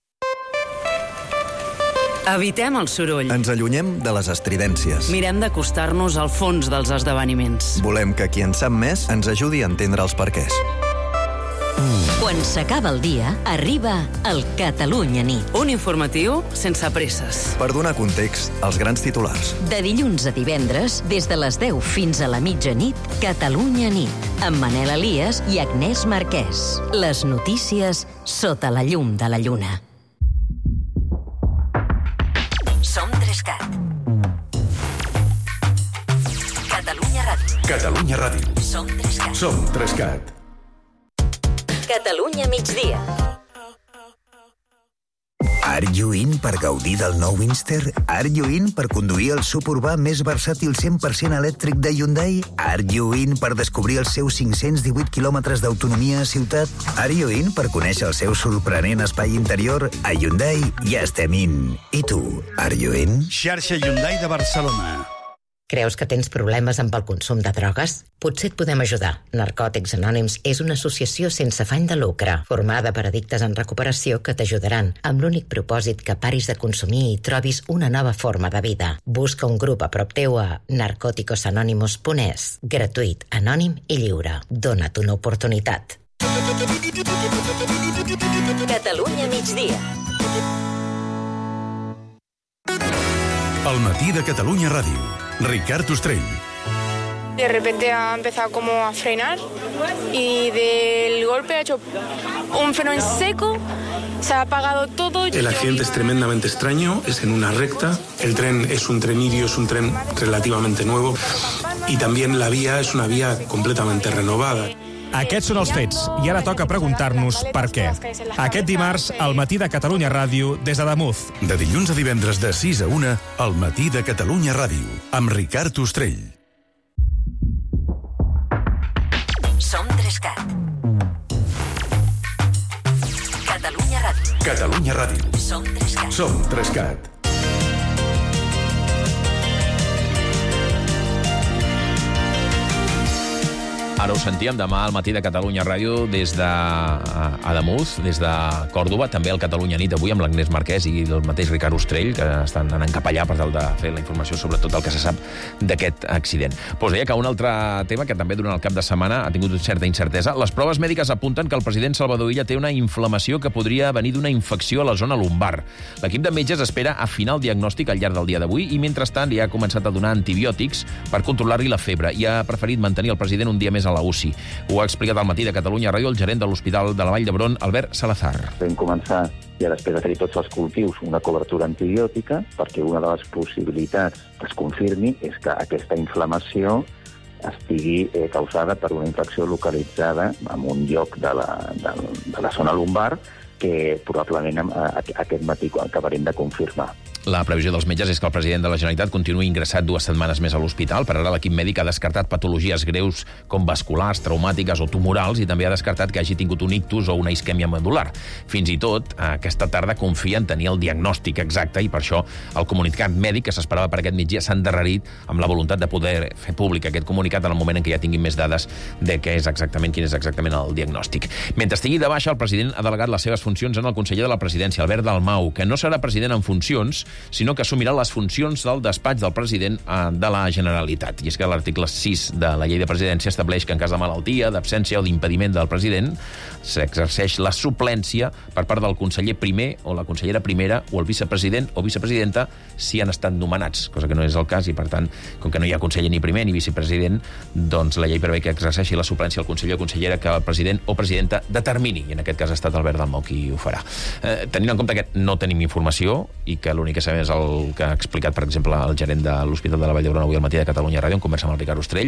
Evitem el soroll. Ens allunyem de les estridències. Mirem d'acostar-nos al fons dels esdeveniments. Volem que qui en sap més ens ajudi a entendre els perquès. Quan s'acaba el dia, arriba el Catalunya Nit. Un informatiu sense presses. Per donar context als grans titulars. De dilluns a divendres, des de les 10 fins a la mitjanit, Catalunya Nit, amb Manel Elias i Agnès Marquès. Les notícies sota la llum de la lluna. Som 3CAT. Catalunya Ràdio. Catalunya Ràdio. Som 3CAT. Som 3CAT. Catalunya migdia. Are you in per gaudir del nou Inster? Are you in per conduir el suburbà més versàtil 100% elèctric de Hyundai? Are you in per descobrir els seus 518 quilòmetres d'autonomia a ciutat? Are you in per conèixer el seu sorprenent espai interior? A Hyundai ja estem in. I tu, are you in? Xarxa Hyundai de Barcelona. Creus que tens problemes amb el consum de drogues? Potser et podem ajudar. Narcòtics Anònims és una associació sense afany de lucre, formada per addictes en recuperació que t'ajudaran, amb l'únic propòsit que paris de consumir i trobis una nova forma de vida. Busca un grup a prop teu a narcoticosanonymous.es. Gratuït, anònim i lliure. Dona't una oportunitat. Catalunya migdia. El matí de Catalunya Ràdio. Ricard Ostrell. De repente ha empezado como a frenar y del golpe ha hecho un freno en seco, se ha apagado todo. El accidente es tremendamente extraño, es en una recta, el tren es un tren Irio, es un tren relativamente nuevo y también la vía es una vía completamente renovada. Aquests són els fets, i ara toca preguntar-nos per què. Aquest dimarts, al matí de Catalunya Ràdio, des de Damunt. De dilluns a divendres de 6 a 1, al matí de Catalunya Ràdio, amb Ricard Ostrell. Som 3CAT. Catalunya Ràdio. Catalunya Ràdio. Som 3CAT. Som 3CAT. Ara ho sentíem demà al matí de Catalunya Ràdio des de Ademús, des de Còrdova, també al Catalunya Nit avui amb l'Agnès Marquès i el mateix Ricard Ostrell, que estan anant cap allà per tal de fer la informació sobre tot el que se sap d'aquest accident. Pues deia que un altre tema que també durant el cap de setmana ha tingut certa incertesa. Les proves mèdiques apunten que el president Salvador Illa té una inflamació que podria venir d'una infecció a la zona lumbar. L'equip de metges espera afinar el diagnòstic al llarg del dia d'avui i, mentrestant, li ha començat a donar antibiòtics per controlar-li la febre i ha preferit mantenir el president un dia més a la UCI. Ho ha explicat al matí de Catalunya Ràdio el gerent de l'Hospital de la Vall d'Hebron, Albert Salazar. Vam començar, ja després de fer tots els cultius, una cobertura antibiòtica, perquè una de les possibilitats que es confirmi és que aquesta inflamació estigui causada per una infecció localitzada en un lloc de la zona lumbar que probablement aquest matí acabarem de confirmar. La previsió dels metges és que el president de la Generalitat continuï ingressat 2 setmanes més a l'hospital. Per ara l'equip mèdic ha descartat patologies greus com vasculars, traumàtiques o tumorals i també ha descartat que hagi tingut un ictus o una isquèmia medular. Fins i tot, aquesta tarda confia en tenir el diagnòstic exacte i per això el comunicat mèdic que s'esperava per aquest migdia s'ha endarrerit amb la voluntat de poder fer públic aquest comunicat en el moment en què ja tinguin més dades de quin és exactament el diagnòstic. Mentre estigui de baixa, el president ha delegat les seves funcions en el conseller de la presidència, Albert Dalmau, que no serà president en funcions, sinó que assumirà les funcions del despatx del president de la Generalitat. I és que l'article 6 de la llei de presidència estableix que en cas de malaltia, d'absència o d'impediment del president s'exerceix la suplència per part del conseller primer o la consellera primera o el vicepresident o vicepresidenta si han estat nomenats, cosa que no és el cas i, per tant, com que no hi ha conseller ni primer ni vicepresident, doncs la llei preveu que exerceixi la suplència al conseller o consellera que el president o presidenta determini, i en aquest cas ha estat Albert Dalmau qui ho farà. Tenint en compte que no tenim informació i que l'únic que sabem és el que ha explicat, per exemple, el gerent de l'Hospital de la Vall d'Hebron avui al matí de Catalunya Ràdio, en conversa amb el Ricard Ostrell,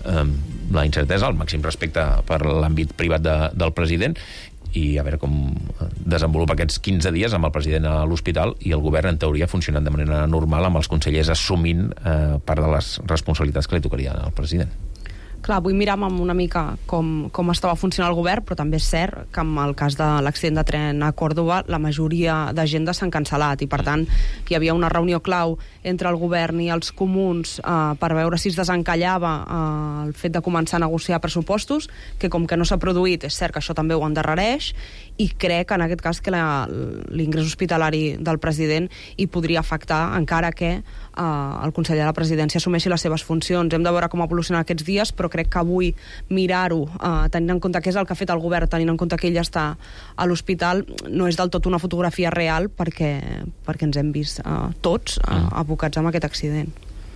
la incertesa, el màxim respecte per l'àmbit privat del president, i a veure com desenvolupa aquests 15 dies amb el president a l'hospital i el govern, en teoria, funcionant de manera normal amb els consellers assumint part de les responsabilitats que li tocaria al president. Clar, avui miràvem una mica com estava funcionant el govern, però també és cert que amb el cas de l'accident de tren a Còrdova la majoria d'agendes s'han cancel·lat i, per tant, hi havia una reunió clau entre el govern i els comuns per veure si es desencallava el fet de començar a negociar pressupostos, que com que no s'ha produït, és cert que això també ho endarrereix, i crec en aquest cas que l'ingrés hospitalari del president hi podria afectar, encara que el conseller de la presidència assumeixi les seves funcions. Hem de veure com evolucionen aquests dies, però crec que avui mirar-ho, tenint en compte què és el que ha fet el govern, tenint en compte que ell està a l'hospital, no és del tot una fotografia real perquè ens hem vist tots abocats amb aquest accident.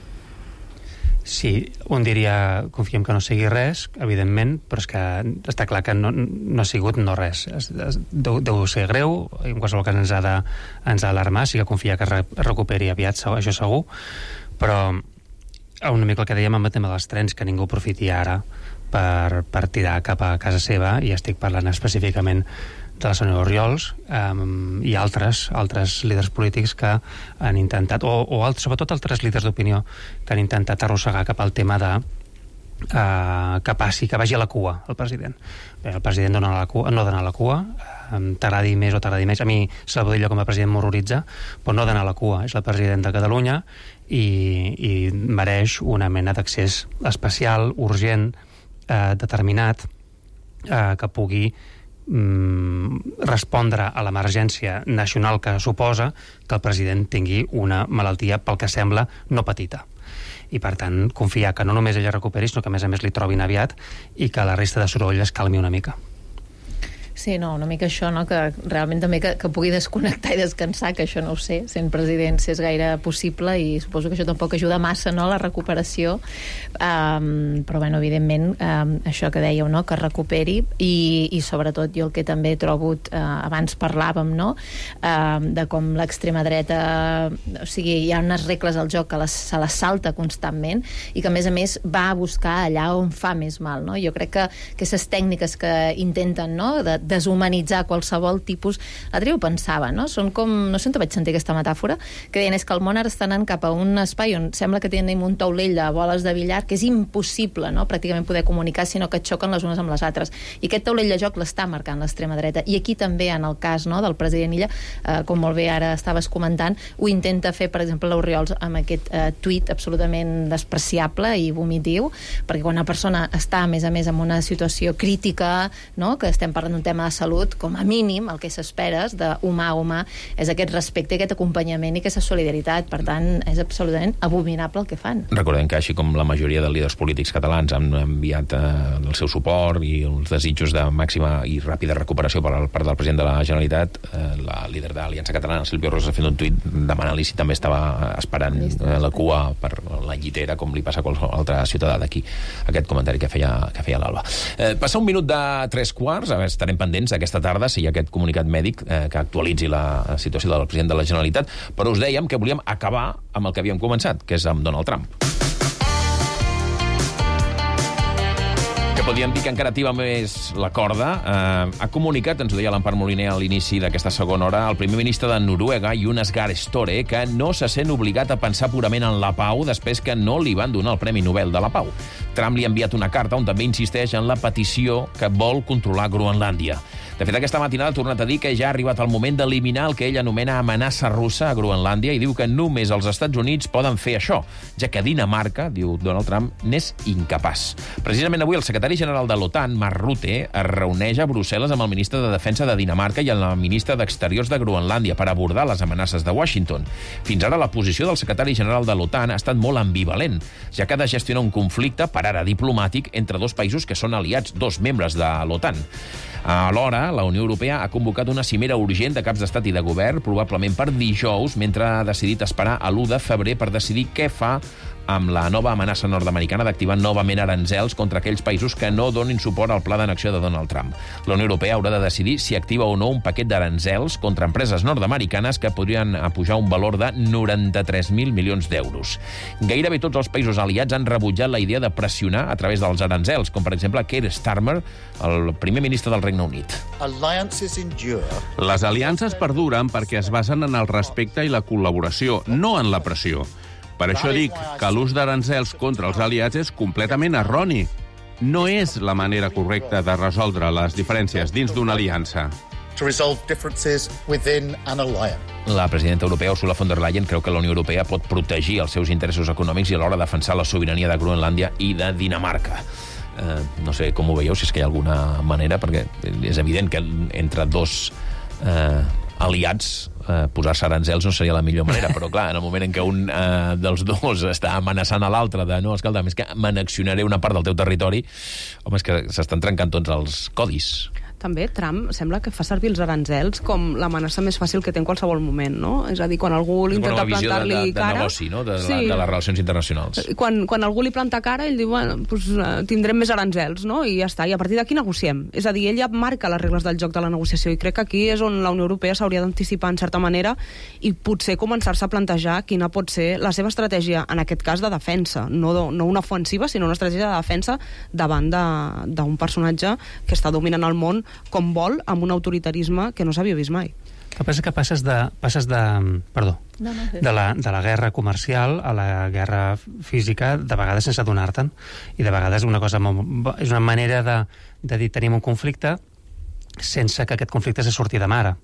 Sí, un diria, confiem que no sigui res, evidentment, però és que està clar que no ha sigut no res. Deu ser greu, en qualsevol cas ens ha d'alarmar, sí que confia que es recuperi aviat, això segur, però una mica el que dèiem amb el tema dels trens, que ningú aprofiti ara per tirar cap a casa seva, i estic parlant específicament la senyora Oriols i altres líders polítics que han intentat, sobretot altres líders d'opinió que han intentat arrossegar cap al tema de que vagi a la cua el president. Bé, el president no dona a la cua, t'agradi més o t'agradi menys. A mi Salvador Illa com a president m'horroritza, però no dona a la cua. És la president de Catalunya i mereix una mena d'accés especial, urgent, determinat, que pugui respondre a l'emergència nacional que suposa que el president tingui una malaltia, pel que sembla, no petita. I, per tant, confiar que no només ella recuperi, sinó que, a més, li trobin aviat i que la resta de soroll es calmi una mica. Sí, no, una mica això, no? Que realment també que pugui desconnectar i descansar, que això no ho sé, sent president, si és gaire possible, i suposo que això tampoc ajuda massa, no?, a la recuperació, però, bueno, evidentment, això que dèieu, no?, que recuperi, i sobretot jo el que també he trobat, abans parlàvem, no?, de com l'extrema dreta, o sigui, hi ha unes regles al joc que se les salta constantment, i que, a més, va a buscar allà on fa més mal, no? Jo crec que aquestes tècniques que intenten, no?, de deshumanitzar qualsevol tipus... L'altre dia ho pensava, no? Són com... No sé on vaig sentir aquesta metàfora, que deien és que el món ara està anant cap a un espai on sembla que tenim un taulell de boles de billar que és impossible, no?, pràcticament poder comunicar, sinó que et xoquen les unes amb les altres. I aquest taulell de joc l'està marcant l'extrema dreta. I aquí també, en el cas, no?, del president Illa, com molt bé ara estaves comentant, ho intenta fer, per exemple, l'Oriols amb aquest tuit absolutament despreciable i vomitiu, perquè quan una persona està, a més, en una situació crítica, no?, que estem parlant d'un tema de salut, com a mínim el que s'espera d'humà a humà és aquest respecte, aquest acompanyament i aquesta solidaritat. Per tant, és absolutament abominable el que fan. Recordem que, així com la majoria de líders polítics catalans han enviat el seu suport i els desitjos de màxima i ràpida recuperació per part del president de la Generalitat, la líder de l'Aliança Catalana, Sílvia Rosas, ha fet un tuit demanant-li si també estava esperant la cua per la llitera, com li passa a qualsevol altre ciutadà d'aquí. Aquest comentari que feia l'Alba. Passa un minut de 3:15, estarem pendents aquesta tarda si hi ha aquest comunicat mèdic que actualitzi la situació del president de la Generalitat, però us dèiem que volíem acabar amb el que havíem començat, que és amb Donald Trump. Que podríem dir que encara tiba més la corda. Ha comunicat, ens ho deia l'Empar Moliner a l'inici d'aquesta segona hora, el primer ministre de Noruega, Jonas Gahr Støre, que no se sent obligat a pensar purament en la pau després que no li van donar el Premi Nobel de la Pau. Trump li ha enviat una carta on també insisteix en la petició que vol controlar Groenlàndia. De fet, aquesta matinada ha tornat a dir que ja ha arribat el moment d'eliminar el que ell anomena amenaça russa a Groenlàndia i diu que només els Estats Units poden fer això, ja que Dinamarca, diu Donald Trump, n'és incapaç. Precisament avui el secretari general de l'OTAN, Mark Rutte, es reuneix a Brussel·les amb el ministre de Defensa de Dinamarca i amb la ministra d'Exteriors de Groenlàndia per abordar les amenaces de Washington. Fins ara la posició del secretari general de l'OTAN ha estat molt ambivalent, ja que ha de gestionar un conflicte, per ara diplomàtic, entre dos països que són aliats, dos membres de l'OTAN. Alhora, la Unió Europea ha convocat una cimera urgent de caps d'estat i de govern, probablement per dijous, mentre ha decidit esperar a l'1 de febrer per decidir què fa amb la nova amenaça nord-americana d'activar novament aranzels contra aquells països que no donin suport al pla d'annexió de Donald Trump. La Unió Europea haurà de decidir si activa o no un paquet d'aranzels contra empreses nord-americanes que podrien pujar un valor de 93.000 milions d'euros. Gairebé tots els països aliats han rebutjat la idea de pressionar a través dels aranzels, com per exemple Keir Starmer, el primer ministre del Regne Unit. Les aliances perduren perquè es basen en el respecte i la col·laboració, no en la pressió. Per això dic que l'ús d'aranzels contra els aliats és completament erroni. No és la manera correcta de resoldre les diferències dins d'una aliança. La presidenta europea, Ursula von der Leyen, creu que la Unió Europea pot protegir els seus interessos econòmics i alhora defensar la sobirania de Groenlàndia i de Dinamarca. No sé com ho veieu, si és que hi ha alguna manera, perquè és evident que entre dos aliats posar-se aranzels no seria la millor manera, però clar, en el moment en què un dels dos està amenaçant a l'altre de no, escolta, és que m'annexionaré una part del teu territori, home, és que s'estan trencant tots els codis. També Trump sembla que fa servir els aranzels com l'amenaça més fàcil que té en qualsevol moment, no? És a dir, quan algú li intenta plantar-li cara... de negoci, no? De les relacions internacionals. Quan algú li planta cara, ell diu, bueno, doncs tindrem més aranzels, no? I ja està. I a partir d'aquí negociem. És a dir, ell ja marca les regles del joc de la negociació i crec que aquí és on la Unió Europea s'hauria d'anticipar en certa manera i potser començar-se a plantejar quina pot ser la seva estratègia, en aquest cas de defensa, no una ofensiva, sinó una estratègia de defensa davant d'un personatge que està dominant el món com vol, amb un autoritarisme que no s'havia vist mai. El que passa és que passes de la guerra comercial a la guerra física, de vegades sense adonar-te'n, i de vegades és una manera de dir tenim un conflicte sense que aquest conflicte se surti de mare.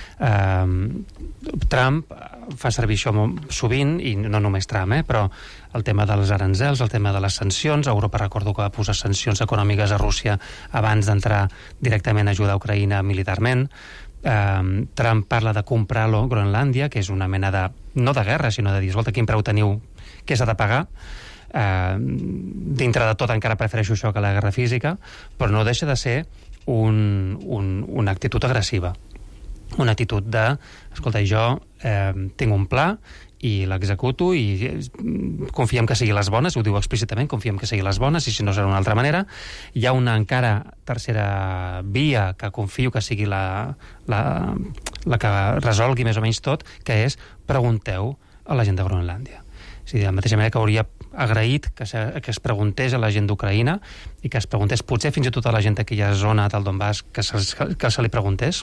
Trump fa servir això sovint, i no només Trump, però el tema dels aranzels, el tema de les sancions. Europa, recordo que va posar sancions econòmiques a Rússia abans d'entrar directament a ajudar a Ucraïna militarment. Trump parla de comprar Groenlàndia, que és una mena de, no de guerra, sinó de dir, escolta, quin preu teniu, què s'ha de pagar? Dintre de tot encara prefereixo això que la guerra física, però no deixa de ser una actitud agressiva, una actitud de, escolta, jo tinc un pla i l'executo i confiem que sigui les bones, ho diu explícitament, confiem que sigui les bones, i si no serà d'una altra manera. Hi ha una encara tercera via que confio que sigui la que resolgui més o menys tot, que és pregunteu a la gent de Groenlàndia. És a dir, de la mateixa manera que hauria agraït que es preguntés a la gent d'Ucraïna i que es preguntés potser fins i tot a la gent d'aquella zona del Donbass que se li preguntés.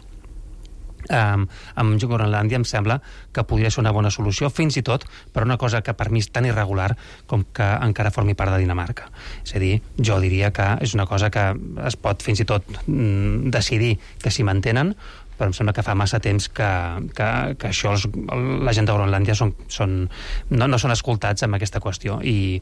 Amb Groenlàndia em sembla que podria ser una bona solució, fins i tot per una cosa que per mi és tan irregular com que encara formi part de Dinamarca. És a dir, jo diria que és una cosa que es pot fins i tot decidir que s'hi mantenen, però em sembla que fa massa temps que això, la gent de Groenlàndia no són escoltats en aquesta qüestió, i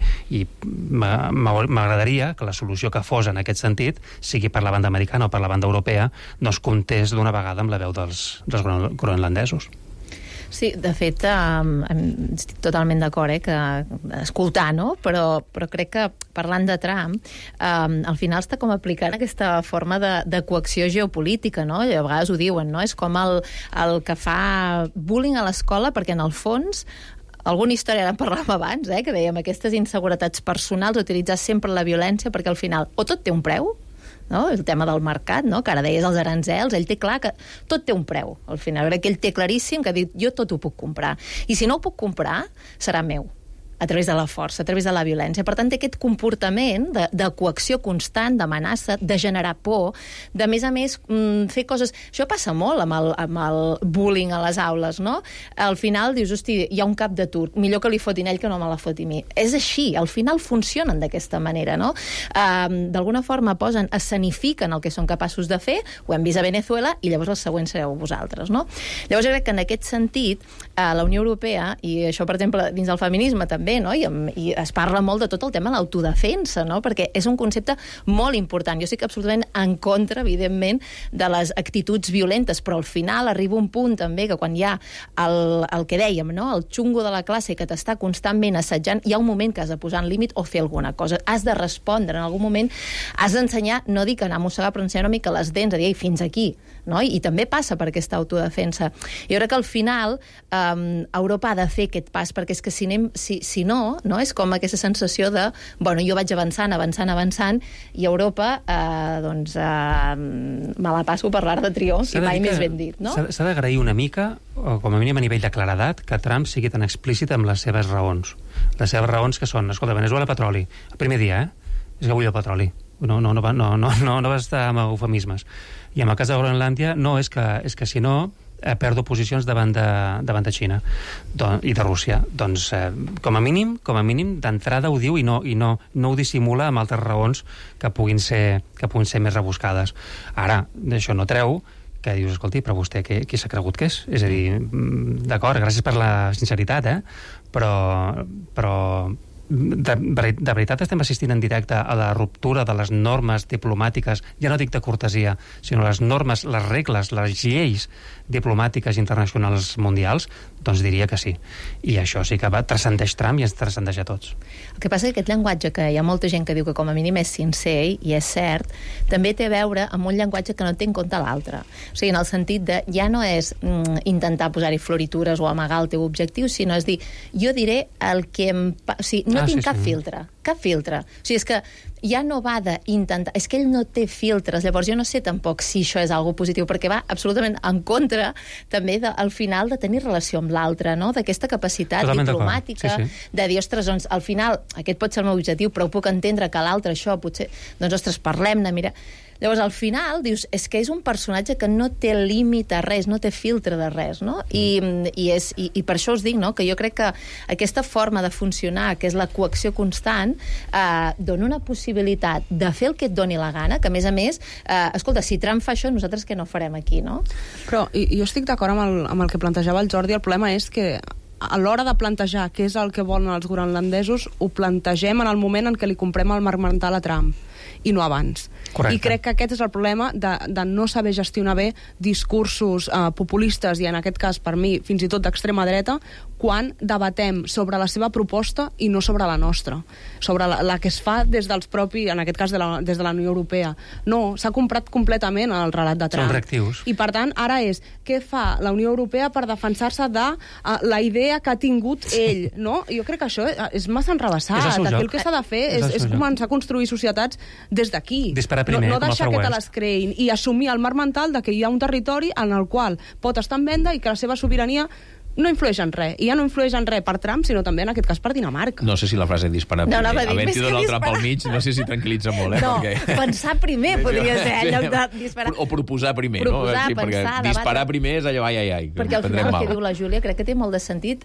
m'agradaria que la solució que fos en aquest sentit, sigui per la banda americana o per la banda europea, no es comptés d'una vegada amb la veu dels groenlandesos. Sí, de fet, estic totalment d'acord, que escoltar, no? Però crec que, parlant de Trump, al final està com aplicant aquesta forma de coacció geopolítica, no? I a vegades ho diuen, no? És com el que fa bullying a l'escola, perquè en el fons alguna història ara en parlàvem abans, que dèiem aquestes inseguretats personals, utilitzar sempre la violència, perquè al final o tot té un preu, no? El tema del mercat, no? Que ara deies els aranzels, ell té clar que tot té un preu. Al final, crec que ell té claríssim que ha dit, jo tot ho puc comprar. I si no ho puc comprar, serà meu, a través de la força, a través de la violència. Per tant, té aquest comportament de coacció constant, d'amenaça, de generar por, de més a més fer coses... Això passa molt amb el bullying a les aules, no? Al final dius, hosti, hi ha un cap de turc, millor que li fotin ell que no me la foti a mi. És així, al final funcionen d'aquesta manera, no? D'alguna forma escenifiquen el que són capaços de fer, ho hem vist a Venezuela, i llavors els següents sereu vosaltres, no? Llavors jo crec que en aquest sentit, la Unió Europea, i això, per exemple, dins del feminisme també, no? I es parla molt de tot el tema de l'autodefensa, no? Perquè és un concepte molt important. Jo estic absolutament en contra, evidentment, de les actituds violentes, però al final arriba un punt també que quan hi ha el que dèiem, no? El xungo de la classe que t'està constantment assetjant, hi ha un moment que has de posar en límit o fer alguna cosa. Has de respondre en algun moment, has d'ensenyar, no dic anar a mossegar, però ensenyar una mica les dents, a dir, fins aquí, no? I també passa per aquesta autodefensa. Jo crec que al final Europa ha de fer aquest pas, perquè és que si no, és com aquesta sensació de, bueno, jo vaig avançant, i Europa, me la passo per l'art de triomf, i mai més ben dit, no? S'ha d'agrair una mica, o com a mínim a nivell de claredat, que Trump sigui tan explícit amb les seves raons. Les seves raons que són, escolta, Venezuela, petroli. El primer dia, és que vull el petroli. No va estar amb eufemismes. I en el cas de Groenlàndia, no, és que si no perdo posicions davant de Xina i de Rússia. Doncs, com a mínim, d'entrada ho diu i no ho dissimula amb altres raons que puguin ser més rebuscades. Ara, això no treu que dius, escolti, però vostè qui s'ha cregut que és? És a dir, d'acord, gràcies per la sinceritat, però de veritat estem assistint en directe a la ruptura de les normes diplomàtiques, ja no dic de cortesia, sinó les normes, les regles, les lleis diplomàtiques internacionals mundials? Doncs diria que sí. I això sí que transcendeix Trump i ens transcendeix a tots. El que passa és que aquest llenguatge, que hi ha molta gent que diu que com a mínim és sincer, i és cert, també té a veure amb un llenguatge que no té en compte l'altre. O sigui, en el sentit de, ja no és intentar posar-hi floritures o amagar el teu objectiu, sinó és dir, jo diré el que em... O sigui, no tinc cap filtre. cap filtre. O sigui, és que ja no va d'intentar... És que ell no té filtres, llavors jo no sé tampoc si això és algo positiu, perquè va absolutament en contra també al final de tenir relació amb l'altre, no? D'aquesta capacitat diplomàtica, de dir, ostres, doncs al final aquest pot ser el meu objectiu, però puc entendre que l'altre això potser... Doncs, ostres, parlem-ne, mira... Llavors, al final, dius, és que és un personatge que no té límit a res, no té filtre de res, no? I per això us dic, no?, que jo crec que aquesta forma de funcionar, que és la coacció constant, dona una possibilitat de fer el que et doni la gana, que, a més, escolta, si Trump fa això, nosaltres què no farem aquí, no? Però jo estic d'acord amb el que plantejava el Jordi. El problema és que a l'hora de plantejar què és el que volen els groenlandesos, ho plantegem en el moment en què li comprem el marc mental a Trump i no abans. Correcte. I crec que aquest és el problema de no saber gestionar bé discursos populistes i, en aquest cas, per mi, fins i tot d'extrema dreta, quan debatem sobre la seva proposta i no sobre la nostra, sobre la que es fa des dels propis, en aquest cas des de la Unió Europea. No, s'ha comprat completament el relat de Trump. Són reactius. I, per tant, ara és què fa la Unió Europea per defensar-se de la idea que ha tingut ell, no? Jo crec que això és massa enrevessat. Aquí el que s'ha de fer és començar a construir societats des d'aquí. Disparar primer, no deixar que te les creïn i assumir el marc mental de que hi ha un territori en el qual pot estar en venda i que la seva sobirania no influeix en res. I ja no influeix en res per Trump, sinó també, en aquest cas, per Dinamarca. No sé si la frase disparar primer. Havent-hi Donald Trump al mig, no sé si tranquil·litza molt, No, pensar primer podria ser, en lloc de disparar. O proposar primer, proposar, no? Pensar, perquè disparar primer és allò, ai. Perquè al final el que diu la Júlia crec que té molt de sentit.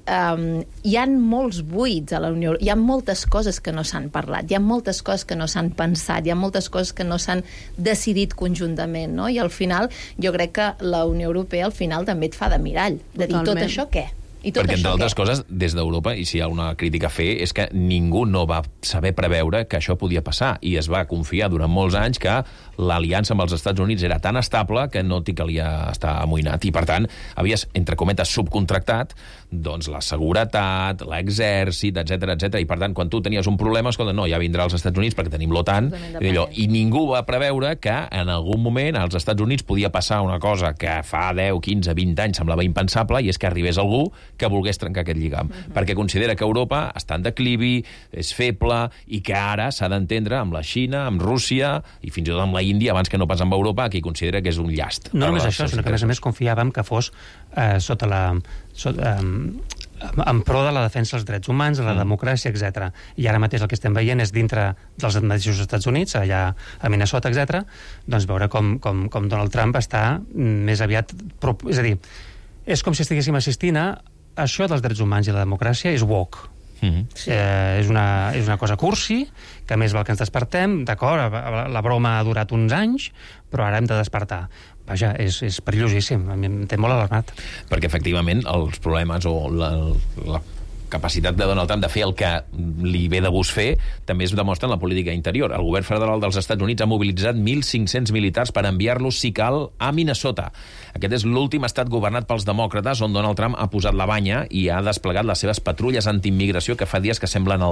Hi ha molts buits a la Unió Europea. Hi ha moltes coses que no s'han parlat, hi ha moltes coses que no s'han pensat, hi ha moltes coses que no s'han decidit conjuntament, no? I al final jo crec que la Unió Europea al final també et fa de mirall, de dir tot això què? Perquè, entre altres coses, des d'Europa, i si hi ha una crítica a fer, és que ningú no va saber preveure que això podia passar, i es va confiar durant molts anys que l'aliança amb els Estats Units era tan estable que no t'hi calia estar amoïnat, i per tant havies, entre cometes, subcontractat doncs la seguretat, l'exèrcit, etc. I per tant, quan tu tenies un problema, escolta, no, ja vindrà als Estats Units perquè tenim l'OTAN, i ningú va preveure que en algun moment als Estats Units podia passar una cosa que fa 10, 15, 20 anys semblava impensable, i és que arribés algú que volgués trencar aquest lligam, perquè considera que Europa està en declivi, és feble, i que ara s'ha d'entendre amb la Xina, amb Rússia, i fins i tot amb la Índia, abans que no pas amb Europa, qui considera que és un llast. No només això, sinó que a més confiàvem que fos en pro de la defensa dels drets humans, de la democràcia, etc. I ara mateix el que estem veient és dintre dels mateixos Estats Units, allà a Minnesota, etc., doncs veure com Donald Trump està més aviat... És a dir, és com si estiguéssim assistint a això dels drets humans i la democràcia és woke. És una cosa cursi, que més val que ens despertem, d'acord, la broma ha durat uns anys, però ara hem de despertar. Vaja, és perillosíssim, a mi em té molt alarmat. Perquè, efectivament, els problemes o la capacitat de Donald Trump de fer el que li ve de gust fer també es demostra en la política interior. El govern federal dels Estats Units ha mobilitzat 1.500 militars per enviar-los, si cal, a Minnesota. Aquest és l'últim estat governat pels demòcrates on Donald Trump ha posat la banya i ha desplegat les seves patrulles antiimmigració que fa dies que sembren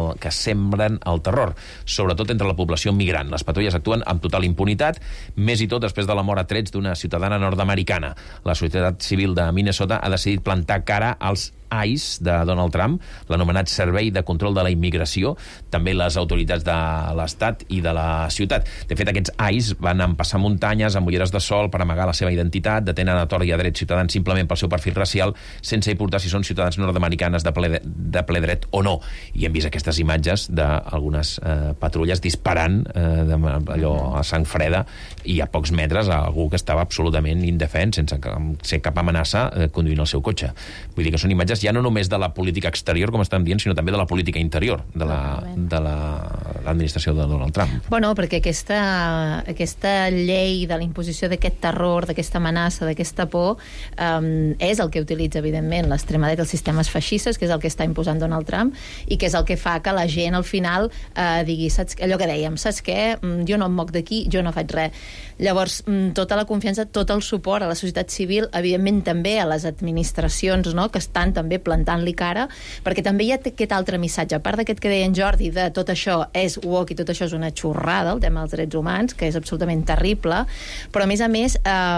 el terror, sobretot entre la població migrant. Les patrulles actuen amb total impunitat, més i tot després de la mort a trets d'una ciutadana nord-americana. La societat civil de Minnesota ha decidit plantar cara als ICE de Donald Trump, l'anomenat Servei de Control de la Immigració, també les autoritats de l'Estat i de la ciutat. De fet, aquests ICE van empassar muntanyes amb ulleres de sol per amagar la seva identitat, detenen a tort i a dret ciutadans simplement pel seu perfil racial, sense importar si són ciutadans nord-americanes de ple dret o no. I hem vist aquestes imatges d'algunes patrulles disparant allò a sang freda i a pocs metres a algú que estava absolutament indefens, sense ser cap amenaça, conduint el seu cotxe. Vull dir que són imatges ja no només de la política exterior, com estem dient, sinó també de la política interior de l'administració de Donald Trump. Bueno, perquè aquesta llei de la imposició d'aquest terror, d'aquesta amenaça, d'aquesta por, és el que utilitza, evidentment, l'extrema dreta, els sistemes feixistes, que és el que està imposant Donald Trump, i que és el que fa que la gent, al final, digui, allò que dèiem, saps què? Jo no em moc d'aquí, jo no faig res. Llavors, tota la confiança, tot el suport a la societat civil, evidentment també a les administracions, no?, que estan també també plantant-li cara, perquè també hi ha aquest altre missatge, a part d'aquest que deia en Jordi, de tot això és woke i tot això és una xorrada, el tema dels drets humans, que és absolutament terrible, però a més,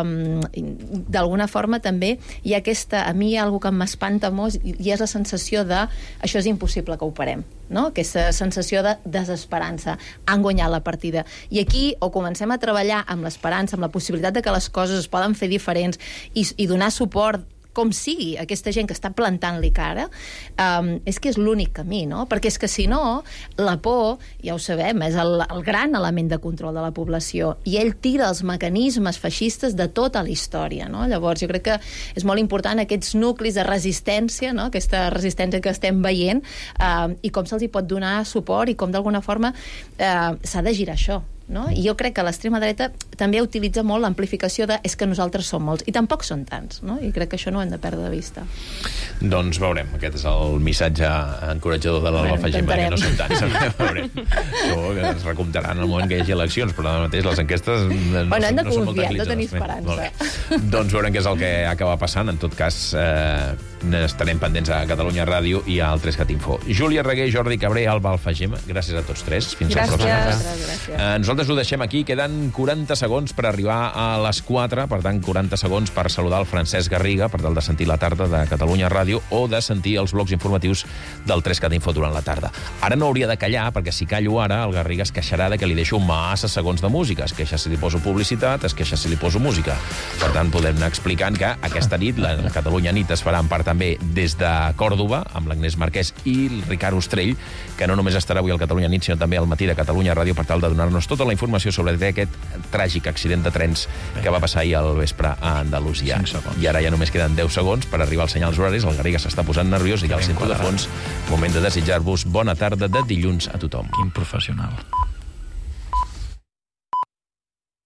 d'alguna forma també hi ha aquesta, a mi hi ha alguna que m'espanta molt, i és la sensació de això és impossible que ho parem, no? Aquesta sensació de desesperança. Han guanyat la partida. I aquí o comencem a treballar amb l'esperança, amb la possibilitat de que les coses es poden fer diferents i donar suport com sigui, aquesta gent que està plantant-li cara, és que és l'únic camí, no? Perquè és que si no, la por, ja ho sabem, és el gran element de control de la població, i ell tira els mecanismes feixistes de tota la història, no? Llavors, jo crec que és molt important aquests nuclis de resistència, no? Aquesta resistència que estem veient, i com se'ls hi pot donar suport i com d'alguna forma s'ha de girar això. No? I jo crec que l'extrema dreta també utilitza molt l'amplificació de és que nosaltres som molts, i tampoc són tants, no? I crec que això no ho hem de perdre de vista. Doncs veurem, aquest és el missatge encoratjador de l'Alfa Gemma, que no són tants. Veurem. Que es recomptaran en el moment que hi hagi eleccions, però ara mateix les enquestes no hem de són molt confiar, no tenir esperança. Doncs veurem què és el que acaba passant. En tot cas, estarem pendents a Catalunya Ràdio i a Altres Cat Info. Júlia Reguer, Jordi Cabré, Alba Alfa Gemma, gràcies a tots tres. Fins a la pròxima. Nosaltres ho deixem aquí. Queden 40 segons per arribar a les 4, per tant, 40 segons per saludar el Francesc Garriga, per tal de sentir la tarda de Catalunya Ràdio o de sentir els blocs informatius del 3CAT Info durant la tarda. Ara no hauria de callar, perquè si callo ara, el Garriga es queixarà de que li deixo massa segons de música. Es queixa si li poso publicitat, es queixa si li poso música. Per tant, podem anar explicant que aquesta nit, la Catalunya Nit, es farà en part també des de Còrdova, amb l'Agnès Marquès i el Ricard Ostrell, que no només estarà avui al Catalunya Nit, sinó també al matí de Catalunya Ràdio, per tal de donar-nos tota la informació sobre aquest tràgic accident de trens que va passar ahir al vespre a Andalusia. I ara ja només queden 10 segons per arribar als senyals horaris. El Garriga s'està posant nerviós i que el sento de fons. Moment de desitjar-vos bona tarda de dilluns a tothom. Quin professional.